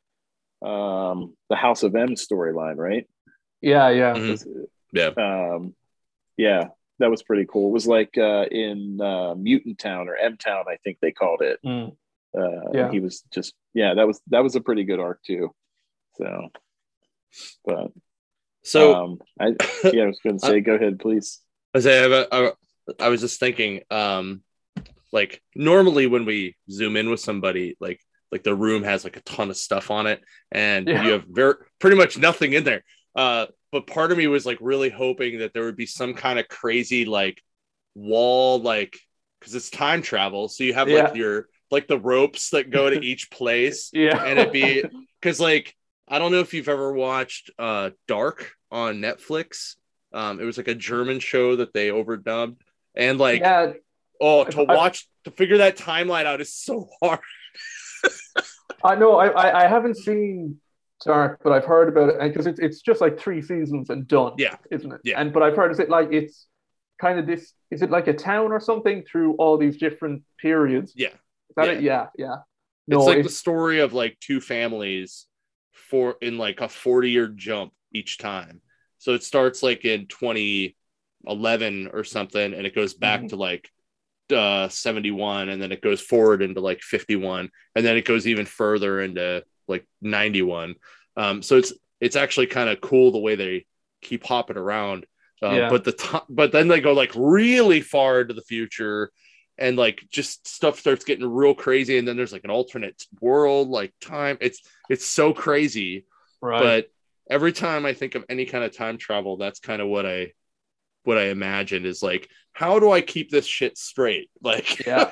B: um the House of M storyline, right?
C: yeah, yeah.
A: Mhm.
B: Was-
A: Yeah.
B: Um, yeah, that was pretty cool. It was like uh, in uh, Mutant Town or M Town, I think they called it.
C: Mm,
B: Uh,
C: yeah.
B: He was just yeah, that was that was a pretty good arc too. So, but
A: So
B: um, I yeah, I was going to
A: I,
B: say, go ahead, please.
A: I say I, have a- I, I was just thinking, um, like normally when we zoom in with somebody, like like the room has like a ton of stuff on it, and
C: Yeah.
A: you have very pretty much nothing in there. Uh, but part of me was like really hoping that there would be some kind of crazy like wall, like because it's time travel, so you have
C: Yeah.
A: like your like the ropes that go to each place,
C: Yeah.
A: and it'd be because like I don't know if you've ever watched uh Dark on Netflix. Um, it was like a German show that they overdubbed, and like
C: Yeah.
A: oh, to
C: I,
A: watch to figure that timeline out is so hard.
C: I know I, I I haven't seen Dark, but I've heard about it because it's it's just like three seasons and done.
A: Yeah.
C: Isn't it?
A: Yeah.
C: And but I've heard is it like it's kind of this is it like a town or something through all these different periods?
A: Yeah,
C: Is that
A: yeah.
C: it? Yeah, yeah.
A: It's
C: No,
A: like the
C: it's
A: story of like two families for in like a forty year jump each time. So it starts like in twenty eleven or something, and it goes back
C: Mhm.
A: to like uh seventy-one, and then it goes forward into like fifty-one, and then it goes even further into like ninety-one. Um, so it's it's actually kind of cool the way they keep hopping around. Um,
C: Yeah.
A: but the to- but then they go like really far into the future, and like just stuff starts getting real crazy, and then there's like an alternate world, like time. It's it's so crazy.
C: right.
A: But every time I think of any kind of time travel, that's kind of what I what I imagine is like, how do I keep this shit straight? Like,
C: Yeah.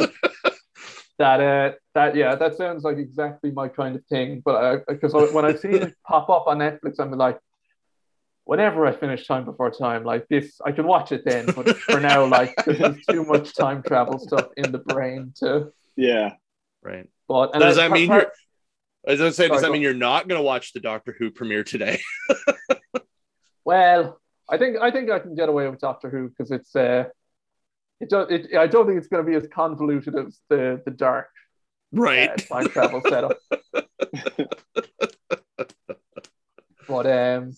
C: that uh that yeah that sounds like exactly my kind of thing. But I because when I've seen it pop up on Netflix, I'm like, whenever I finish Time Before Time, like this, I can watch it then. But for now, like there's too much time travel stuff in the brain to.
B: Yeah.
A: right.
C: But and
A: So does
C: I,
A: that
C: part,
A: mean
C: part,
A: you're? As I say, does
C: sorry,
A: that
C: go-
A: mean you're not going to watch the Doctor Who premiere today?
C: well, I think I think I can get away with Doctor Who because it's uh, it does it. I don't think it's going to be as convoluted as the the Dark uh,
A: Right.
C: time travel setup. But um,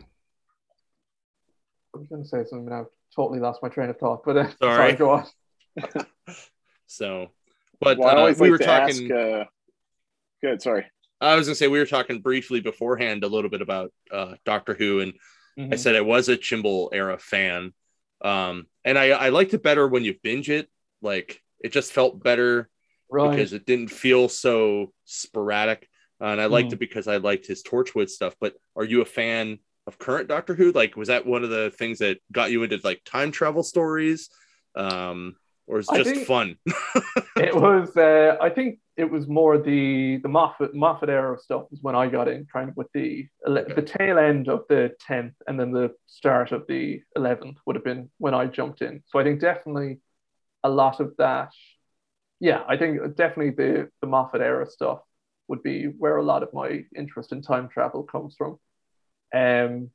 C: I was going to say something now. I've totally lost my train of thought. But uh,
A: Sorry.
C: sorry, go on.
A: So, but
B: Well, I
A: uh,
B: always
A: we
B: like
A: were
B: to
A: talking.
B: ask. Uh, good. Sorry.
A: I was going to say we were talking briefly beforehand a little bit about uh, Doctor Who, and I
C: Mhm.
A: said I was a Chimble era fan, um, and I I liked it better when you binge it. Like it just felt better
C: Right.
A: because it didn't feel so sporadic, uh, and I liked
C: Mm.
A: it because I liked his Torchwood stuff. But are you a fan of current Doctor Who? Like, was that one of the things that got you into like time travel stories, um, or is it
C: I
A: just
C: think-
A: fun?
C: It was. Uh, I think it was more the the Moffat Moffat era stuff was when I got in, kind of with the ele-
A: Okay.
C: the tail end of the tenth and then the start of the eleventh would have been when I jumped in. So I think definitely a lot of that. Yeah, I think definitely the the Moffat era stuff would be where a lot of my interest in time travel comes from. Um,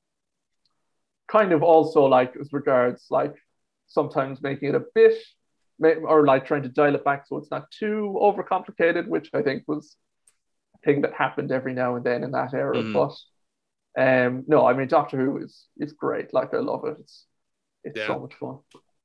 C: kind of also like as regards like sometimes making it a bit or like trying to dial it back so it's not too overcomplicated, which I think was a thing that happened every now and then in that era.
A: Mhm.
C: But um, no, I mean Doctor Who is is great. Like I love it. It's it's
A: Yeah.
C: so much fun.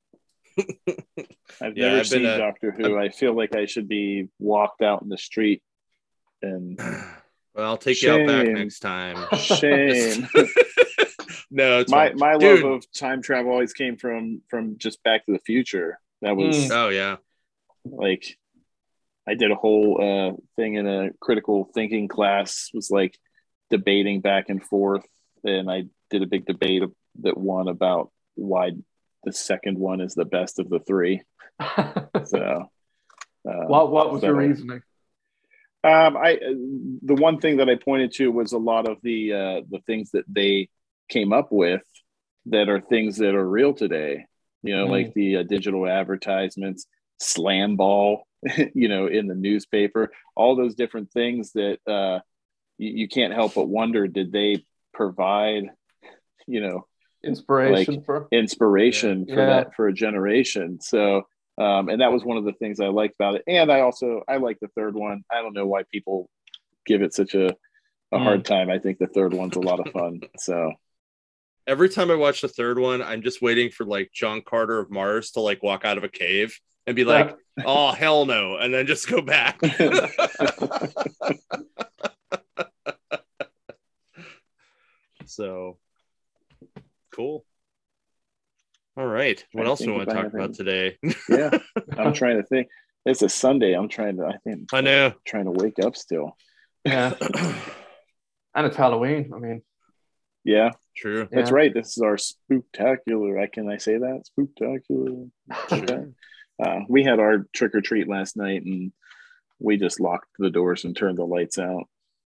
B: I've
A: Yeah,
B: never
A: I've been
B: seen
A: a-
B: Doctor Who. I feel like I should be walked out in the street and
A: Well, I'll take you out back
B: Shame.
A: next time.
B: shame.
A: No, it's
B: my
A: fine.
B: my
A: Dude.
B: love of time travel always came from from just Back to the Future. That was
C: Mm.
A: Oh yeah.
B: like I did a whole uh, thing in a critical thinking class. Was like debating back and forth, and I did a big debate that won about why the second one is the best of the three. So, um,
C: what what was
B: so,
C: your reasoning?
B: Um, I the one thing that I pointed to was a lot of the uh, the things that they came up with that are things that are real today. You know,
C: Mm.
B: like the uh, digital advertisements, slam ball, you know, in the newspaper, all those different things that uh, you, you can't help but wonder: did they provide, you know,
C: Inspiration
B: like
C: for
B: inspiration for
C: Yeah.
B: that for a generation? So. Um, and that was one of the things I liked about it. And I also, I like the third one. I don't know why people give it such a, a
C: Mm.
B: hard time. I think the third one's a lot of fun. So
A: Every time I watch the third one, I'm just waiting for like John Carter of Mars to like walk out of a cave and be like, "Oh hell no," and then just go back. So cool. All right. What
B: Trying to
A: else do we
B: think
A: want
B: if
A: to
B: I
A: talk
B: have
A: about
B: any-
A: today?
B: yeah, I'm trying to think. It's a Sunday. I'm trying to, I think,
A: I know.
B: trying to wake up still.
C: Yeah. And it's Halloween. I mean,
B: Yeah,
A: True.
C: yeah.
B: that's right. This is our spooktacular. I Can I say that? Spooktacular.
A: Sure.
B: Uh, we had our trick or treat last night and we just locked the doors and turned the lights out.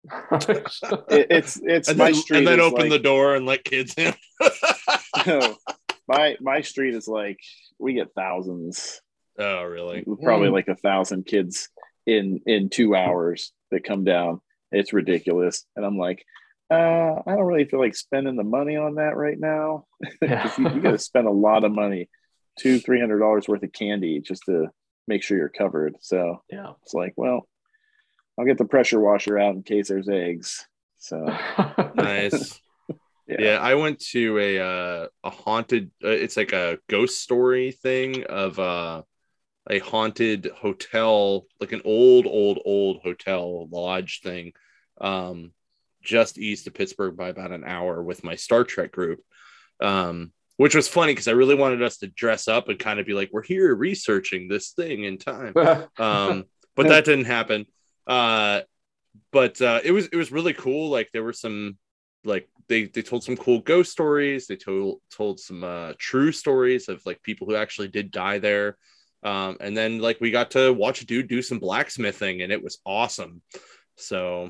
B: It, it's it's
A: And
B: my
A: then,
B: street
A: and then
B: is
A: open
B: like,
A: the door and let kids in.
B: no, my my street is like we get thousands,
A: Oh, really?
B: probably
C: Mm.
B: like a thousand kids in in two hours that come down. It's ridiculous, and I'm like, uh, I don't really feel like spending the money on that right now because you, you got to spend a lot of money, two three hundred dollars worth of candy just to make sure you're covered. So
C: Yeah.
B: it's like, well, I'll get the pressure washer out in case there's eggs. So
A: Nice.
B: yeah,
A: Yeah, I went to a uh, a haunted. Uh, it's like a ghost story thing of uh, a haunted hotel, like an old, old, old hotel lodge thing, um, just east of Pittsburgh by about an hour with my Star Trek group, um, which was funny because I really wanted us to dress up and kind of be like, we're here researching this thing in time, um, but that didn't happen. Uh, but uh, it was it was really cool. Like there were some. Like they they told some cool ghost stories. They told told some uh, true stories of like people who actually did die there. Um, and then like we got to watch a dude do some blacksmithing, and it was awesome. So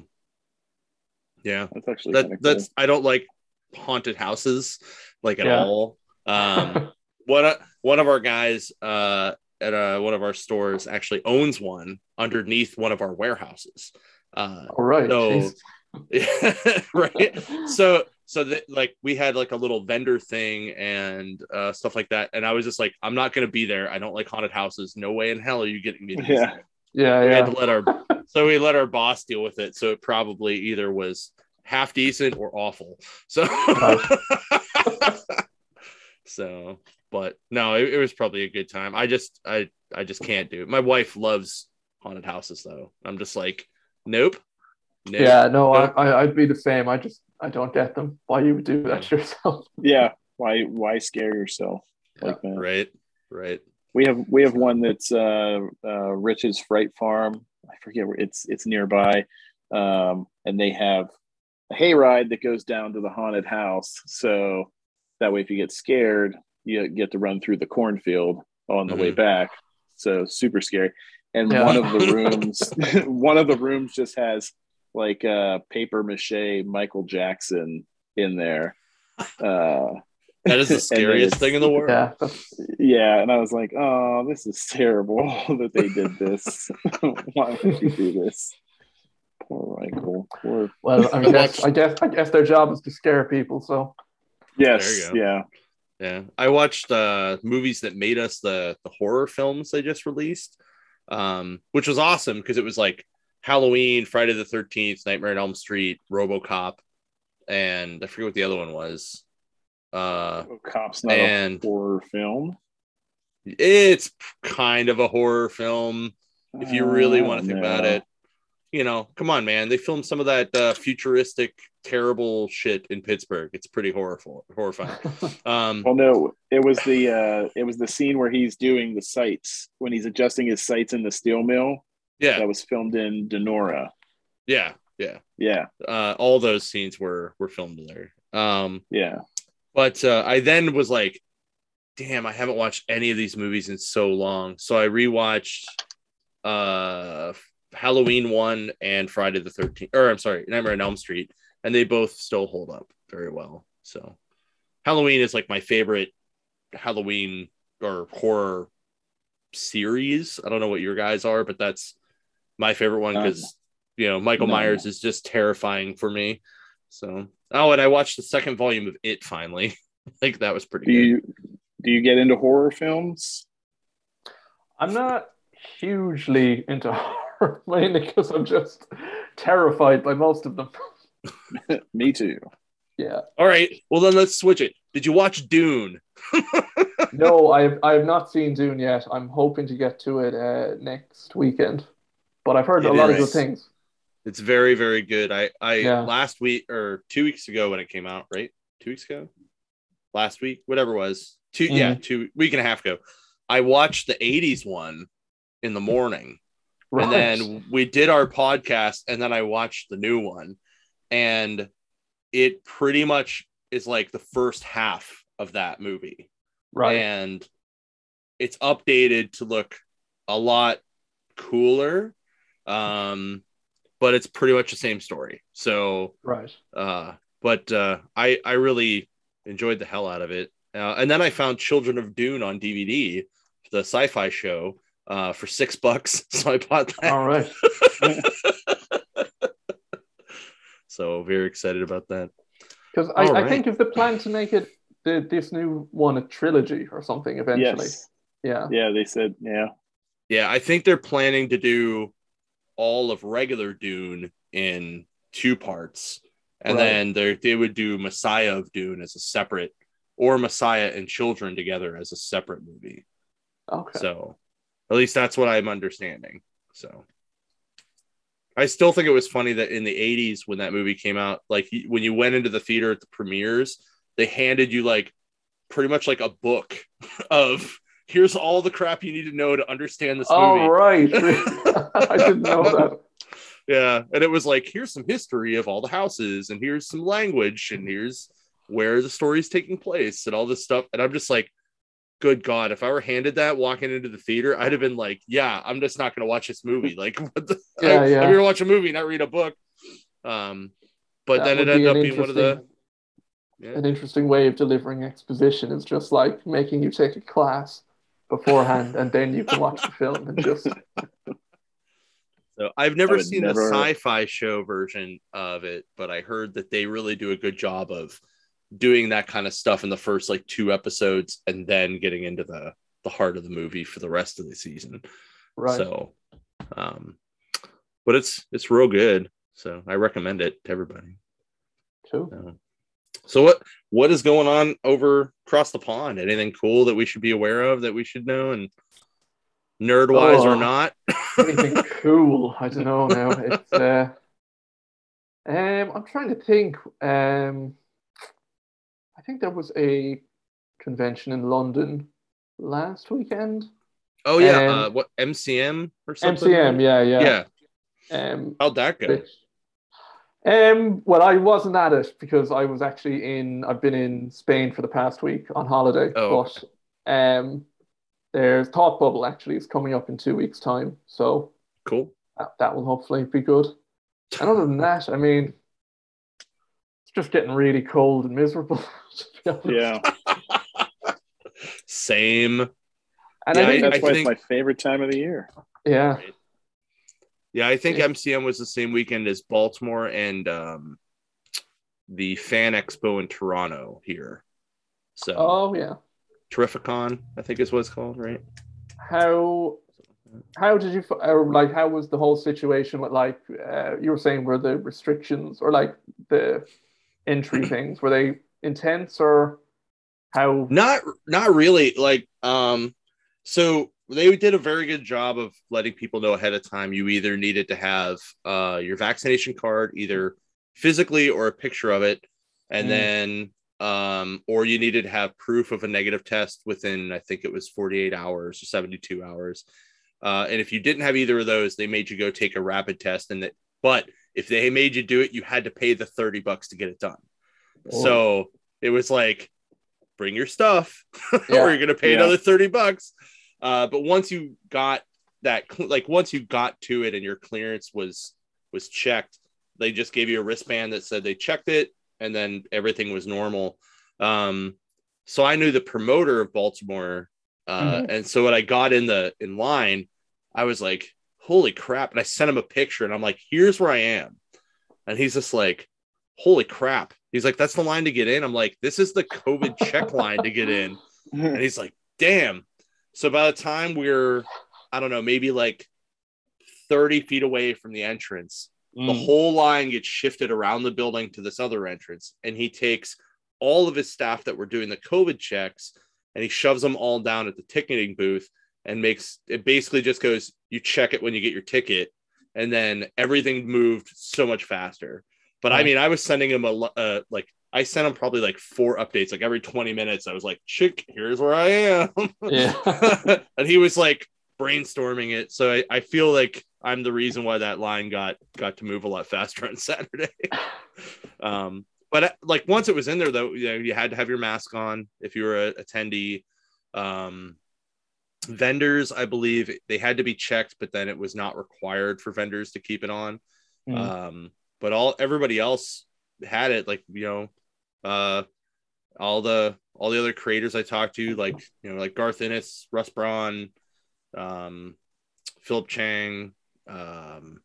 A: yeah,
B: that's actually
A: that
B: kind of
A: that's
B: cool.
A: I don't like haunted houses like at
C: Yeah.
A: all. Um, one one of our guys uh, at uh, one of our stores actually owns one underneath one of our warehouses. Uh,
C: All right.
A: so.
C: Jeez.
A: Yeah, right. So, so that like we had like a little vendor thing and uh, stuff like that, and I was just like, I'm not gonna be there. I don't like haunted houses. No way in hell are you getting me to these
B: Yeah.
A: things.
C: Yeah,
A: We
C: yeah.
A: had to let our so we let our boss deal with it. So it probably either was half decent or awful. So, so, but no, it, it was probably a good time. I just, I, I just can't do it. My wife loves haunted houses, though. I'm just like, nope. nope
C: Yeah, no,
A: nope.
C: I, I, I'd be the same. I just, I don't get them. Why you would do that
A: Yeah.
C: yourself?
B: Yeah. Why why scare yourself like that?
A: Right, right.
B: We have we have one that's uh, uh, Rich's Fright Farm. I forget where it's it's nearby, um, and they have a hayride that goes down to the haunted house. So that way, if you get scared, you get to run through the cornfield on the
A: Mhm.
B: way back. So super scary. And
C: Yeah.
B: one of the rooms, one of the rooms just has like uh, paper mache Michael Jackson in there. Uh,
A: That is the
B: and then
A: scariest
B: it's-
A: thing in the world.
C: Yeah, that's,
B: Yeah, and I was like, "Oh, this is terrible that they did this. Why would you do this?" Poor Michael. Poor.
C: well, I
A: I
C: guess,
A: watched-
C: I guess, I guess their job is to scare people. So
B: Yes.
A: There you
B: Yeah.
A: Yeah, I watched uh, movies that made us the the horror films they just released, um, which was awesome because it was like Halloween, Friday the thirteenth, Nightmare on Elm Street, RoboCop, and I forget what the other one was. Uh,
B: Cop's not
A: and
B: a horror film.
A: it's kind of a horror film if you really
B: Uh,
A: want to think
B: no.
A: about it. You know, come on, man. They filmed some of that uh, futuristic, terrible shit in Pittsburgh. It's pretty horrible, horrifying. Um,
B: Well, no, it was the uh, it was the scene where he's doing the sights when he's adjusting his sights in the steel mill.
A: yeah,
B: That was filmed in Denora.
A: yeah, yeah.
B: Yeah,
A: Uh, all those scenes were were filmed there. Um,
B: yeah.
A: but uh, I then was like, damn, I haven't watched any of these movies in so long. So I rewatched uh Halloween one and Friday the thirteenth, or I'm sorry, Nightmare on Elm Street, and they both still hold up very well. So Halloween is like my favorite Halloween or horror series. I don't know what your guys are, but that's my favorite one because
B: Um,
A: you know Michael
B: no.
A: Myers is just terrifying for me. So oh, and I watched the second volume of It finally. I think that was pretty
B: Do
A: good.
B: you do you get into horror films?
C: I'm not hugely into horror, mainly because I'm just terrified by most of them.
B: Me too.
C: Yeah.
A: All right, well then let's switch it. Did you watch Dune?
C: No, I have, I have not seen Dune yet. I'm hoping to get to it uh, next weekend, but I've heard
A: It
C: a lot of good
A: is.
C: things.
A: It's very, very good. I, I
C: Yeah.
A: last week or two weeks ago when it came out, right? Two weeks ago, last week, whatever it was, two,
C: Mhm.
A: yeah, two week and a half ago. I watched the eighties one in the morning,
C: Right.
A: and then we did our podcast, and then I watched the new one, and it pretty much is like the first half of that movie,
C: right.
A: and it's updated to look a lot cooler. Um, but it's pretty much the same story. So,
C: Right.
A: uh, but uh, I I really enjoyed the hell out of it. Uh, and then I found Children of Dune on D V D, the sci-fi show, uh, for six bucks. So I bought that.
C: All right.
A: So very excited about that.
C: Because I,
A: All
C: I
A: right.
C: think if the plan to make it the, this new one a trilogy or something eventually.
B: Yes.
C: Yeah.
B: Yeah, they said, yeah.
A: Yeah, I think they're planning to do all of regular Dune in two parts, and
C: Right.
A: then they they would do Messiah of Dune as a separate, or Messiah and Children together as a separate movie.
C: Okay.
A: So, at least that's what I'm understanding. So, I still think it was funny that in the eighties when that movie came out, like when you went into the theater at the premieres, they handed you like pretty much like a book of here's all the crap you need to know to understand this movie.
C: All right. I didn't know that.
A: Yeah, and it was like here's some history of all the houses, and here's some language, and here's where the story's taking place, and all this stuff. And I'm just like, good God, if I were handed that walking into the theater, I'd have been like, yeah, I'm just not going to watch this movie. Like, what the,
C: Yeah,
A: I,
C: yeah.
A: I'm going to watch a movie, not read a book. Um, but
C: That
A: then
C: would
A: it
C: be
A: ended
C: an
A: up being one of the. Yeah.
C: An interesting way of delivering exposition is just like making you take a class beforehand and then you can watch the film and just
A: So I've never
B: would
A: seen
B: never-
A: the sci-fi show version of it, but I heard that they really do a good job of doing that kind of stuff in the first like two episodes and then getting into the the heart of the movie for the rest of the season.
C: right.
A: So, um, but it's it's real good. So I recommend it to everybody.
C: Cool.
A: So, so what what is going on over across the pond? Anything cool that we should be aware of that we should know, and nerd wise
C: Oh.
A: or not?
C: Anything cool? I don't know now. It's uh um I'm trying to think. Um I think there was a convention in London last weekend.
A: Oh yeah,
C: Um,
A: uh, what M C M or something?
C: M C M, yeah, yeah.
A: Yeah.
C: Um
A: How'd that go?
C: Which, um, well, I wasn't at it because I was actually in, I've been in Spain for the past week on holiday.
A: Oh,
C: but um, there's Thought Bubble actually is coming up in two weeks' time. So
A: Cool.
C: that, that will hopefully be good. And other than that, I mean, it's just getting really cold and miserable, to be honest.
B: Yeah.
A: Same.
C: And
A: Yeah,
C: I think,
B: That's
A: I
B: why
A: think-
B: it's my favorite time of the year.
C: yeah,
A: Yeah, I think
C: Yeah.
A: M C M was the same weekend as Baltimore and um, the Fan Expo in Toronto here. So,
C: Oh yeah.
A: Terrificon, I think is what it's called, right?
C: How how did you or like how was the whole situation with like uh, you were saying were the restrictions or like the entry things were they intense or how?
A: Not not really. Like, um, so they did a very good job of letting people know ahead of time. You either needed to have uh your vaccination card, either physically or a picture of it, and
C: Mm,
A: then um, or you needed to have proof of a negative test within, I think it was forty-eight hours or seventy-two hours. Uh, and if you didn't have either of those, they made you go take a rapid test. And that, but if they made you do it, you had to pay the thirty bucks to get it done.
C: oh,
A: So it was like, bring your stuff or
C: yeah.
A: you're going to pay
B: Yeah.
A: another thirty bucks. Uh, but once you got that, like once you got to it and your clearance was, was checked, they just gave you a wristband that said they checked it and then everything was normal. Um, so I knew the promoter of Baltimore. Uh,
C: Mhm.
A: and so when I got in the, in line, I was like, holy crap. And I sent him a picture and I'm like, here's where I am. And he's just like, holy crap. He's like, that's the line to get in. I'm like, this is the COVID check line to get in. And he's like, damn. So by the time we're, I don't know, maybe like thirty feet away from the entrance,
B: Mm.
A: the whole line gets shifted around the building to this other entrance. And he takes all of his staff that were doing the COVID checks and he shoves them all down at the ticketing booth and makes it basically just goes, you check it when you get your ticket. And then everything moved so much faster. But I mean, I was sending him a uh, like I sent him probably like four updates, like every twenty minutes. I was like, chick, here's where I am.
C: Yeah.
A: And he was like brainstorming it. So I, I feel like I'm the reason why that line got got to move a lot faster on Saturday. um, but like once it was in there, though, you know, you had to have your mask on if you were an attendee. Um, vendors, I believe they had to be checked, but then it was not required for vendors to keep it on.
C: Mm.
A: Um, but all everybody else had it, like, you know, uh, all the all the other creators I talked to, like, you know, like Garth Ennis, Russ Braun, um, Philip Chang, um,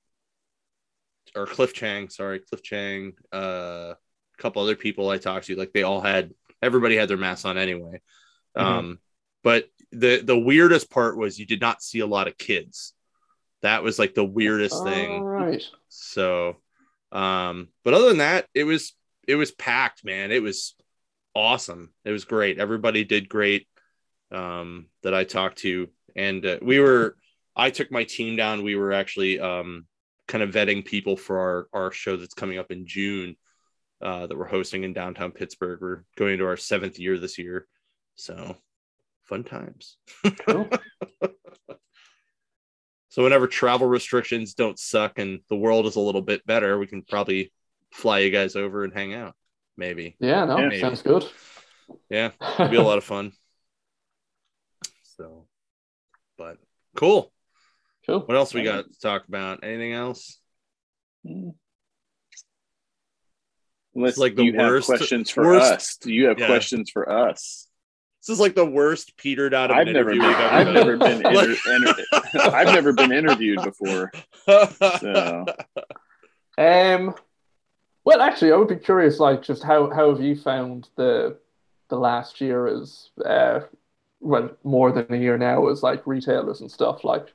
A: or Cliff Chang, sorry, Cliff Chang, uh, a couple other people I talked to, like they all had, everybody had their masks on anyway.
C: Mhm.
A: Um, but the the weirdest part was you did not see a lot of kids. That was like the weirdest
C: All
A: thing.
C: right.
A: So, um, but other than that, it was it was packed, man. It was awesome. It was great. Everybody did great. Um, that I talked to, and uh, we were. I took my team down. We were actually um, kind of vetting people for our our show that's coming up in June. Uh, that we're hosting in downtown Pittsburgh. We're going into our seventh year this year, so fun times.
C: Cool.
A: So whenever travel restrictions don't suck and the world is a little bit better, we can probably fly you guys over and hang out. Maybe.
C: Yeah, no,
B: Yeah,
A: maybe.
C: sounds good.
A: Yeah, it'll be a lot of fun. So, but cool.
C: Cool.
A: What else we got to talk about? Anything else?
B: Unless
A: like the
B: you
A: worst-
B: have questions for
A: worst-
B: us. Do you have
A: Yeah.
B: questions for us?
A: This is like the worst petered out of
B: I've
A: an
B: never
A: interview
B: been.
A: we've ever
B: I've
A: done.
B: never been.
A: Like-
B: Inter, enter, I've never been interviewed before. So
C: Um, well, actually, I would be curious, like, just how how have you found the the last year as uh, well, more than a year now as like retailers and stuff like.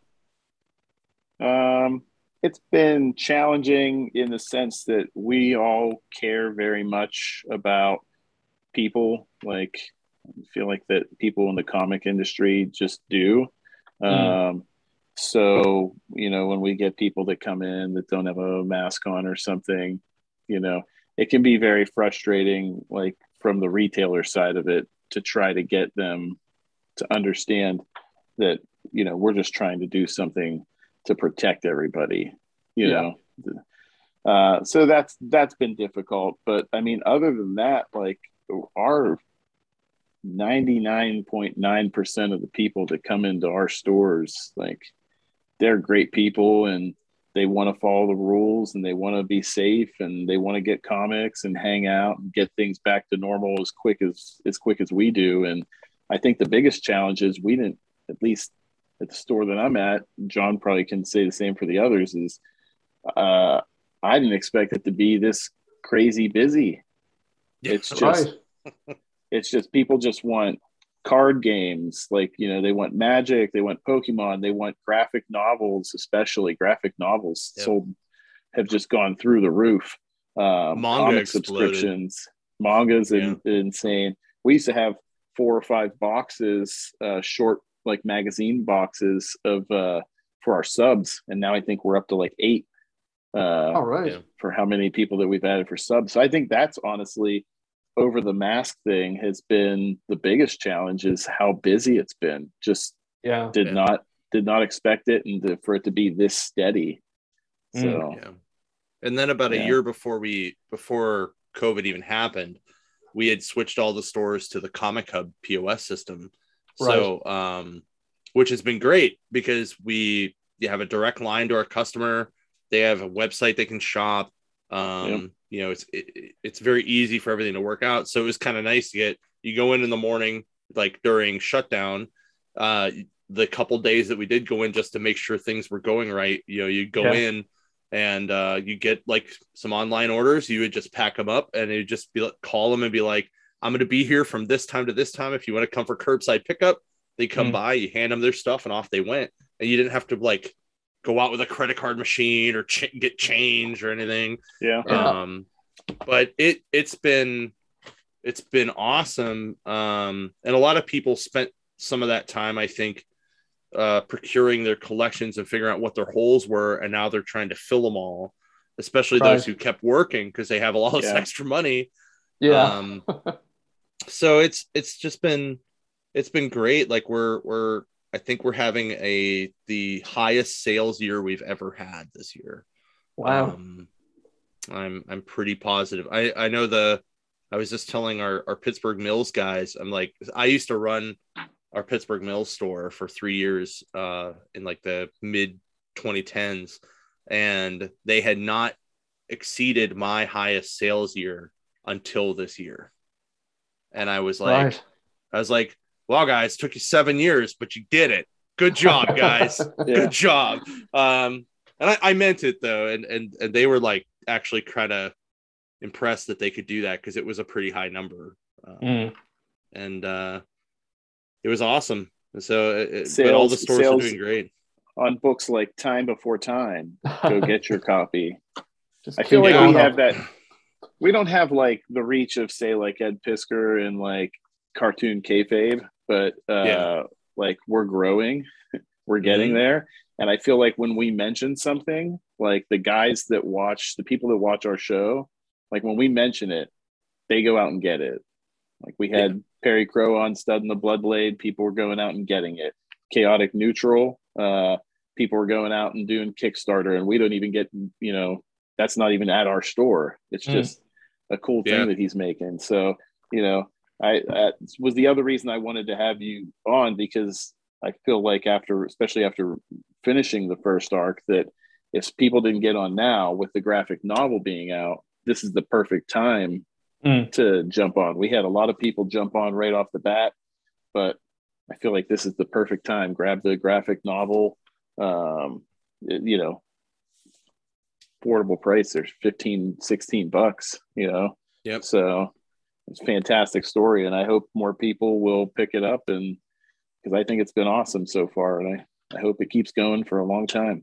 B: Um, it's been challenging in the sense that we all care very much about people. Like, I feel like that people in the comic industry just do.
C: Mm.
B: Um, so, you know, when we get people that come in that don't have a mask on or something, you know, it can be very frustrating, like from the retailer side of it, to try to get them to understand that, you know, we're just trying to do something to protect everybody, you
C: Yeah.
B: know. Uh, so that's that's been difficult. But I mean, other than that, like our ninety-nine point nine percent of the people that come into our stores, like they're great people and they want to follow the rules and they want to be safe and they want to get comics and hang out and get things back to normal as quick as as quick as we do. And I think the biggest challenge is we didn't, at least at the store that I'm at, John probably can say the same for the others, is uh, I didn't expect it to be this crazy busy.
A: Yeah.
B: It's just,
C: Right.
B: It's just people just want card games, like, you know, they want Magic, they want Pokemon, they want graphic novels, especially graphic novels
A: Yep.
B: sold have just gone through the roof. Um,
A: Manga
B: comic
A: exploded.
B: subscriptions, mangas,
A: Yeah.
B: and insane. We used to have four or five boxes, uh, short like magazine boxes of uh, for our subs, and now I think we're up to like eight uh,
C: All right.
A: Yeah.
B: for how many people that we've added for subs. So I think that's honestly over the mask thing has been the biggest challenge is how busy it's been. Just
C: Yeah.
B: did
A: Yeah.
B: not did not expect it, and to, for it to be this steady.
C: Mm.
B: So
A: Yeah. And then about
B: Yeah.
A: a year before we before COVID even happened, we had switched all the stores to the Comic Hub P O S system. So um which has been great because we you have a direct line to our customer. They have a website they can shop. Um,
B: Yep.
A: you know, it's it, it's very easy for everything to work out. So it was kind of nice to get you go in in the morning, like during shutdown, uh, the couple days that we did go in just to make sure things were going right. You know, you go
C: Yeah.
A: in and uh, you get like some online orders. You would just pack them up and it would just be like, call them and be like, I'm going to be here from this time to this time. If you want to come for curbside pickup, they come
C: Mm.
A: by, you hand them their stuff and off they went. And you didn't have to like go out with a credit card machine or ch- get change or anything.
B: yeah,
C: Yeah.
A: Um, but it it's been it's been awesome. Um, and a lot of people spent some of that time, I think, uh, procuring their collections and figuring out what their holes were, and now they're trying to fill them all. Especially those
C: Right.
A: who kept working because they have all this
B: Yeah.
A: extra money.
C: Yeah.
A: Um, so it's it's just been it's been great. Like we're we're I think we're having a the highest sales year we've ever had this year.
C: Wow.
A: Um, I'm I'm pretty positive. I I know the I was just telling our our Pittsburgh Mills guys. I'm like I used to run our Pittsburgh Mills store for three years uh, in like the mid twenty tens, and they had not exceeded my highest sales year until this year. And I was like,
C: Right.
A: I was like, wow, guys, took you seven years, but you did it. Good job, guys.
B: Yeah.
A: Good job. Um, and I, I meant it though, and and and they were like actually kind of impressed that they could do that because it was a pretty high number, um,
C: Mm.
A: and uh, it was awesome. So, it, it- but
B: Sales-
A: all the stores
B: sales-
A: are doing great.
B: on books like Time Before Time, go get your copy.
C: Just
B: I feel
C: keep
B: like we
C: going
B: have
C: up.
B: that. We don't have like the reach of say like Ed Piskor and like cartoon kayfabe, but uh,
A: Yeah.
B: like we're growing, we're getting
A: Mhm.
B: there, and I feel like when we mention something, like the guys that watch, the people that watch our show, like when we mention it, they go out and get it. Like we had Perry Crow on Stud and the Bloodblade, people were going out and getting it. Chaotic Neutral, uh, people were going out and doing Kickstarter, and we don't even get, you know, that's not even at our store. It's
C: Mm.
B: just a cool thing
A: Yeah.
B: that he's making. So, you know, I that was the other reason I wanted to have you on, because I feel like after, especially after finishing the first arc, that if people didn't get on now with the graphic novel being out, this is the perfect time
C: Mm.
B: to jump on. We had a lot of people jump on right off the bat, but I feel like this is the perfect time. Grab the graphic novel, um, you know, affordable price. There's fifteen, sixteen bucks, you know?
A: Yep.
B: So it's a fantastic story. And I hope more people will pick it up, and because I think it's been awesome so far. And I, I hope it keeps going for a long time.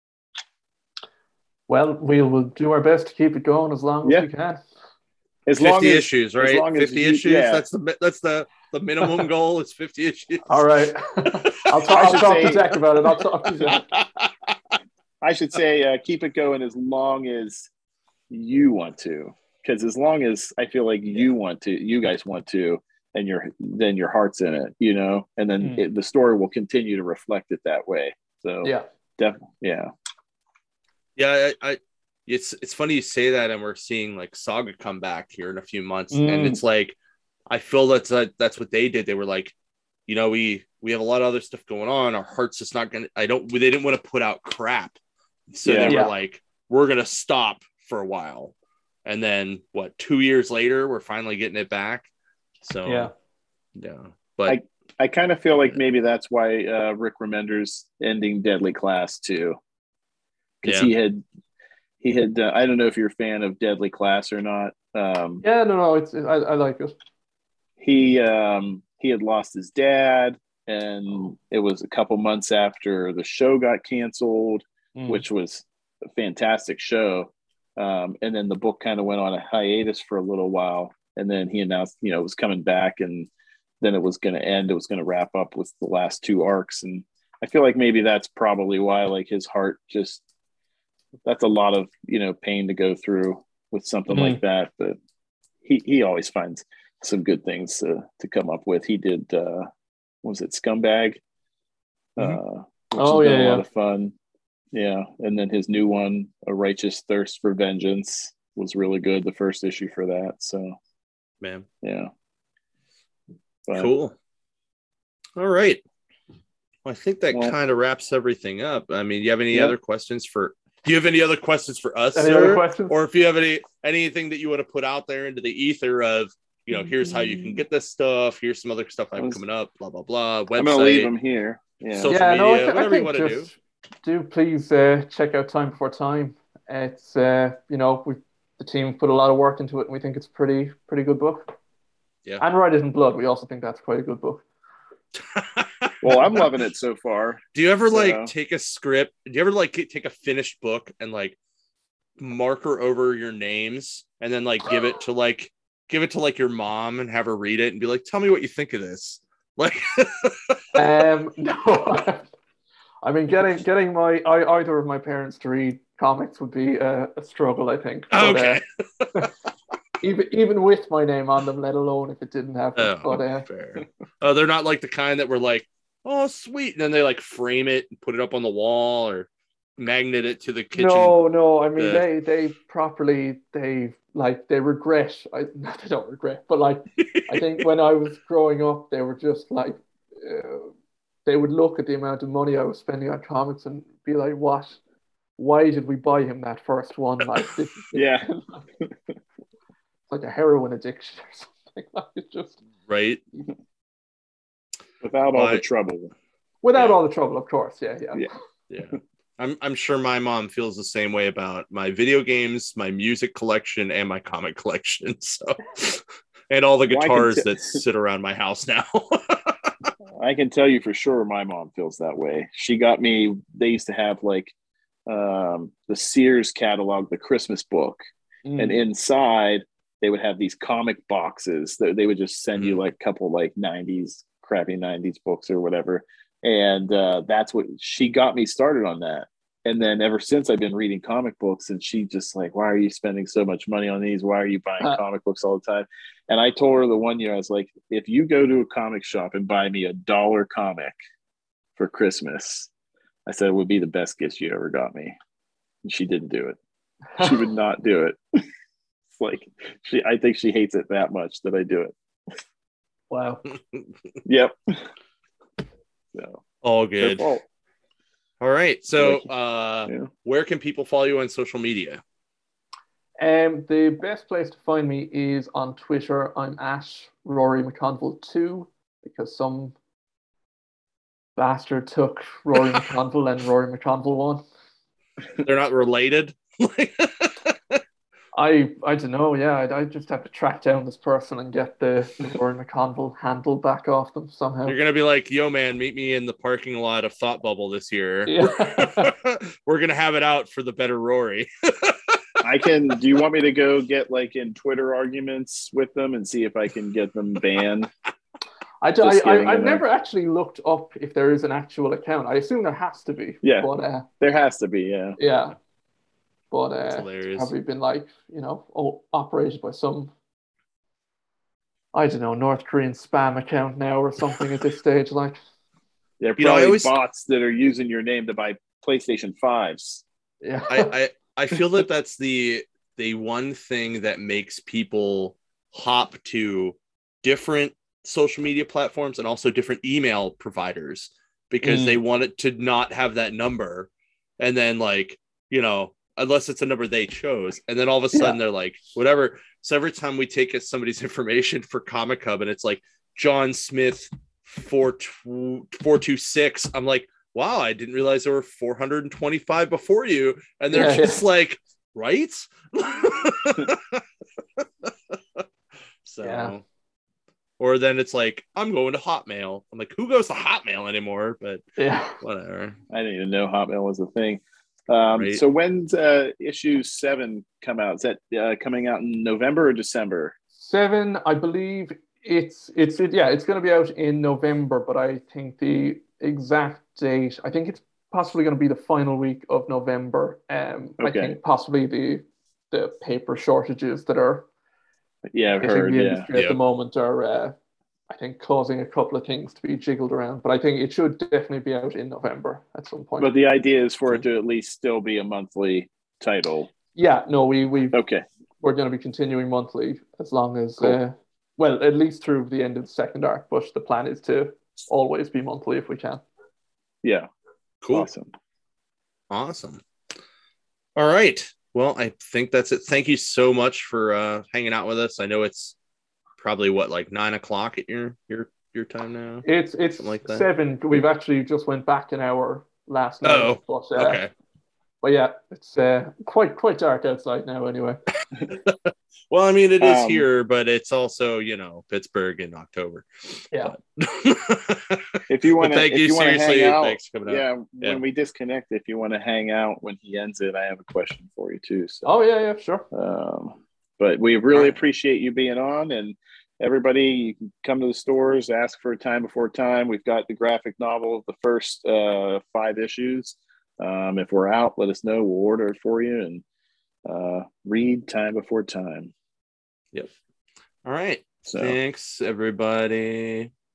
C: Well, we will do our best to keep it going as long as
B: Yeah.
C: we can.
B: As long
A: fifty
B: as
A: issues,
B: as
A: right?
B: long as
A: fifty
B: you-
A: issues.
B: yeah.
A: That's the that's the the minimum goal is fifty issues.
C: All right. I'll, talk,
B: I
C: I'll
B: should
C: talk to
B: say-
C: Jack about it. I'll talk to Jack.
B: I should say uh, keep it going as long as you want to, because as long as I feel like you want to, you guys want to, and your then your heart's in it, you know, and then
C: Mm.
B: it, the story will continue to reflect it that way. So
C: Yeah.
B: definitely, yeah,
A: Yeah, I, I it's it's funny you say that, and we're seeing like Saga come back here in a few months,
C: Mm.
A: and it's like I feel that's uh, that's what they did. They were like, you know, we we have a lot of other stuff going on. Our heart's just not gonna. I don't. They didn't want to put out crap, so
B: Yeah.
A: they were
C: Yeah.
A: like, we're gonna stop for a while, and then what? Two years later, we're finally getting it back. So
C: Yeah.
A: yeah, but
B: I kind of feel like maybe that's why uh, Rick Remender's ending Deadly Class too, because
A: Yeah.
B: he had he had. Uh, I don't know if you're a fan of Deadly Class or not. Um,
C: Yeah, no, no, it's I, I like it.
B: he um, he had lost his dad, and it was a couple months after the show got canceled, mm. which was a fantastic show. Um, and then the book kind of went on a hiatus for a little while, and then he announced, you know, it was coming back, and then it was going to end. It was going to wrap up with the last two arcs, and I feel like maybe that's probably why, like, his heart just, that's a lot of, you know, pain to go through with something mm. like that. But he he always finds some good things to to come up with. He did, uh, what was it, Scumbag?
C: Mm-hmm.
B: Uh,
C: oh yeah,
B: a
C: yeah.
B: lot of fun. Yeah, and then his new one, A Righteous Thirst for Vengeance, was really good. The first issue for that. So,
A: man,
B: yeah, but,
A: cool. All right. Well, I think that
B: well,
A: kind of wraps everything up. I mean, you have any
B: yeah.
A: other questions for? Do you have any other questions for us,
C: any
A: sir?
C: other questions?
A: Or if you have any anything that you want to put out there into the ether of, you know, here's how you can get this stuff. Here's some other stuff I have coming up. Blah blah blah. Website.
B: I'm gonna leave them here. Yeah.
A: Social
C: yeah,
A: media.
C: No, I th-
A: whatever
C: I
A: you want to do.
C: Do please uh, check out Time Before Time. It's uh, you know, we the team put a lot of work into it, and we think it's a pretty pretty good book.
A: Yeah.
C: And Write It in Blood, we also think that's quite a good book.
B: Well, I'm loving it so far.
A: Do you ever
B: so.
A: like take a script? Do you ever like take a finished book and like marker over your names and then like give it to like give it to like your mom and have her read it and be like, tell me what you think of this? Like,
C: um, no. I mean, getting getting my I, either of my parents to read comics would be a, a struggle, I think. But,
A: okay.
C: Uh, even even with my name on them, let alone if it didn't happen.
A: Oh,
C: but uh,
A: fair. Oh, they're not like the kind that were like, oh, sweet, and then they like frame it and put it up on the wall or magnet it to the kitchen.
C: No, no. I mean,
A: uh,
C: they they properly they like they regret. I not they don't regret, but like I think when I was growing up, they were just like. Uh, They would look at the amount of money I was spending on comics and be like, "What? Why did we buy him that first one? Like, this is
B: yeah,
C: like, like a heroin addiction or something. Like, it's just
A: right
B: without all
A: but,
B: the trouble.
C: Without
A: yeah.
C: all the trouble, of course. Yeah, yeah,
B: yeah,
A: yeah. I'm I'm sure my mom feels the same way about my video games, my music collection, and my comic collection. So, and all the guitars well, t- that sit around my house now.
B: I can tell you for sure my mom feels that way. She got me, they used to have like um, the Sears catalog, the Christmas book. Mm. And inside they would have these comic boxes that they would just send mm. you like a couple like nineties, crappy nineties books or whatever. And uh, that's what she got me started on that. And then ever since I've been reading comic books, and she just like, why are you spending so much money on these? Why are you buying huh. comic books all the time? And I told her the one year, I was like, if you go to a comic shop and buy me a dollar comic for Christmas, I said it would be the best gift you ever got me. And she didn't do it. She would not do it. It's like, she, I think she hates it that much that I do it.
C: Wow.
B: Yep. So,
A: all good. All right. So uh,
B: yeah.
A: where can people follow you on social media?
C: Um, the best place to find me is on Twitter. I'm at Rory McConville two because some bastard took Rory McConville and Rory McConville one.
A: They're not related?
C: I I don't know. Yeah, I, I just have to track down this person and get the, the Rory McConville handle back off them somehow.
A: You're gonna be like, yo, man, meet me in the parking lot of Thought Bubble this year.
C: Yeah.
A: We're gonna have it out for the better Rory.
B: I can. Do you want me to go get like in Twitter arguments with them and see if I can get them banned?
C: I, do, I, I I've never actually looked up if there is an actual account. I assume there has to be.
B: Yeah,
C: but, uh,
B: there has to be. Yeah.
C: Yeah. But uh, it's probably been like, you know, operated by some, I don't know, North Korean spam account now or something at this stage. Like,
B: they're probably you know, always, bots that are using your name to buy PlayStation fives.
C: Yeah,
A: I, I I feel that that's the the one thing that makes people hop to different social media platforms and also different email providers because mm. they want it to not have that number, and then like you know. Unless it's a number they chose. And then all of a sudden yeah. they're like, whatever. So every time we take somebody's information for Comic Hub and it's like John Smith four two six, I'm like, wow, I didn't realize there were four hundred twenty-five before you. And they're yeah, just yeah. like, right? So
C: yeah.
A: or then it's like, I'm going to Hotmail. I'm like, who goes to Hotmail anymore? But
C: Yeah.
A: whatever.
B: I didn't even know Hotmail was a thing. Um,
A: Right.
B: So when's uh, issue seven come out? Is that uh, coming out in November or December?
C: Seven, I believe it's it's it, yeah, it's going to be out in November, but I think the exact date, I think it's possibly going to be the final week of November. Um, I
B: Okay.
C: think possibly the the paper shortages that are
B: Yeah, I've
C: hitting
B: heard.
C: the
B: Yeah.
C: industry at
A: Yep.
C: the moment are, uh, I think, causing a couple of things to be jiggled around. But I think it should definitely be out in November at some point.
B: But the idea is for
A: Cool.
B: it to at least still be a monthly title.
C: Yeah, no, we we
B: Okay.
C: we're going to be continuing monthly as long as,
B: Cool.
C: uh, well, at least through the end of the second arc. But the plan is to always be monthly if we can.
B: Yeah.
A: Cool.
B: Awesome.
A: Awesome. All right. Well, I think that's it. Thank you so much for uh, hanging out with us. I know it's probably what, like nine o'clock at your your your time now.
C: It's it's
A: Something like that.
C: seven. We've actually just went back an hour last night.
A: Oh,
C: but, uh,
A: okay.
C: But yeah, it's uh, quite quite dark outside now. Anyway.
A: Well, I mean, it is
B: Um,
A: here, but it's also, you know, Pittsburgh in October.
C: Yeah.
A: But-
B: If you
A: But
B: want to,
A: thank
B: if
A: you
B: you want to
A: seriously.
B: hang out,
A: Thanks for coming out.
B: yeah,
A: Yeah.
B: when we disconnect, if you want to hang out when he ends it, I have a question for you too. So,
C: Oh yeah, yeah, sure.
B: um, but we really
A: All right.
B: appreciate you being on, and everybody, you can come to the stores, ask for a time before time. We've got the graphic novel of the first uh, five issues. Um, if we're out, let us know. We'll order it for you and uh, read time before time.
A: Yep. All right.
B: So.
A: Thanks, everybody.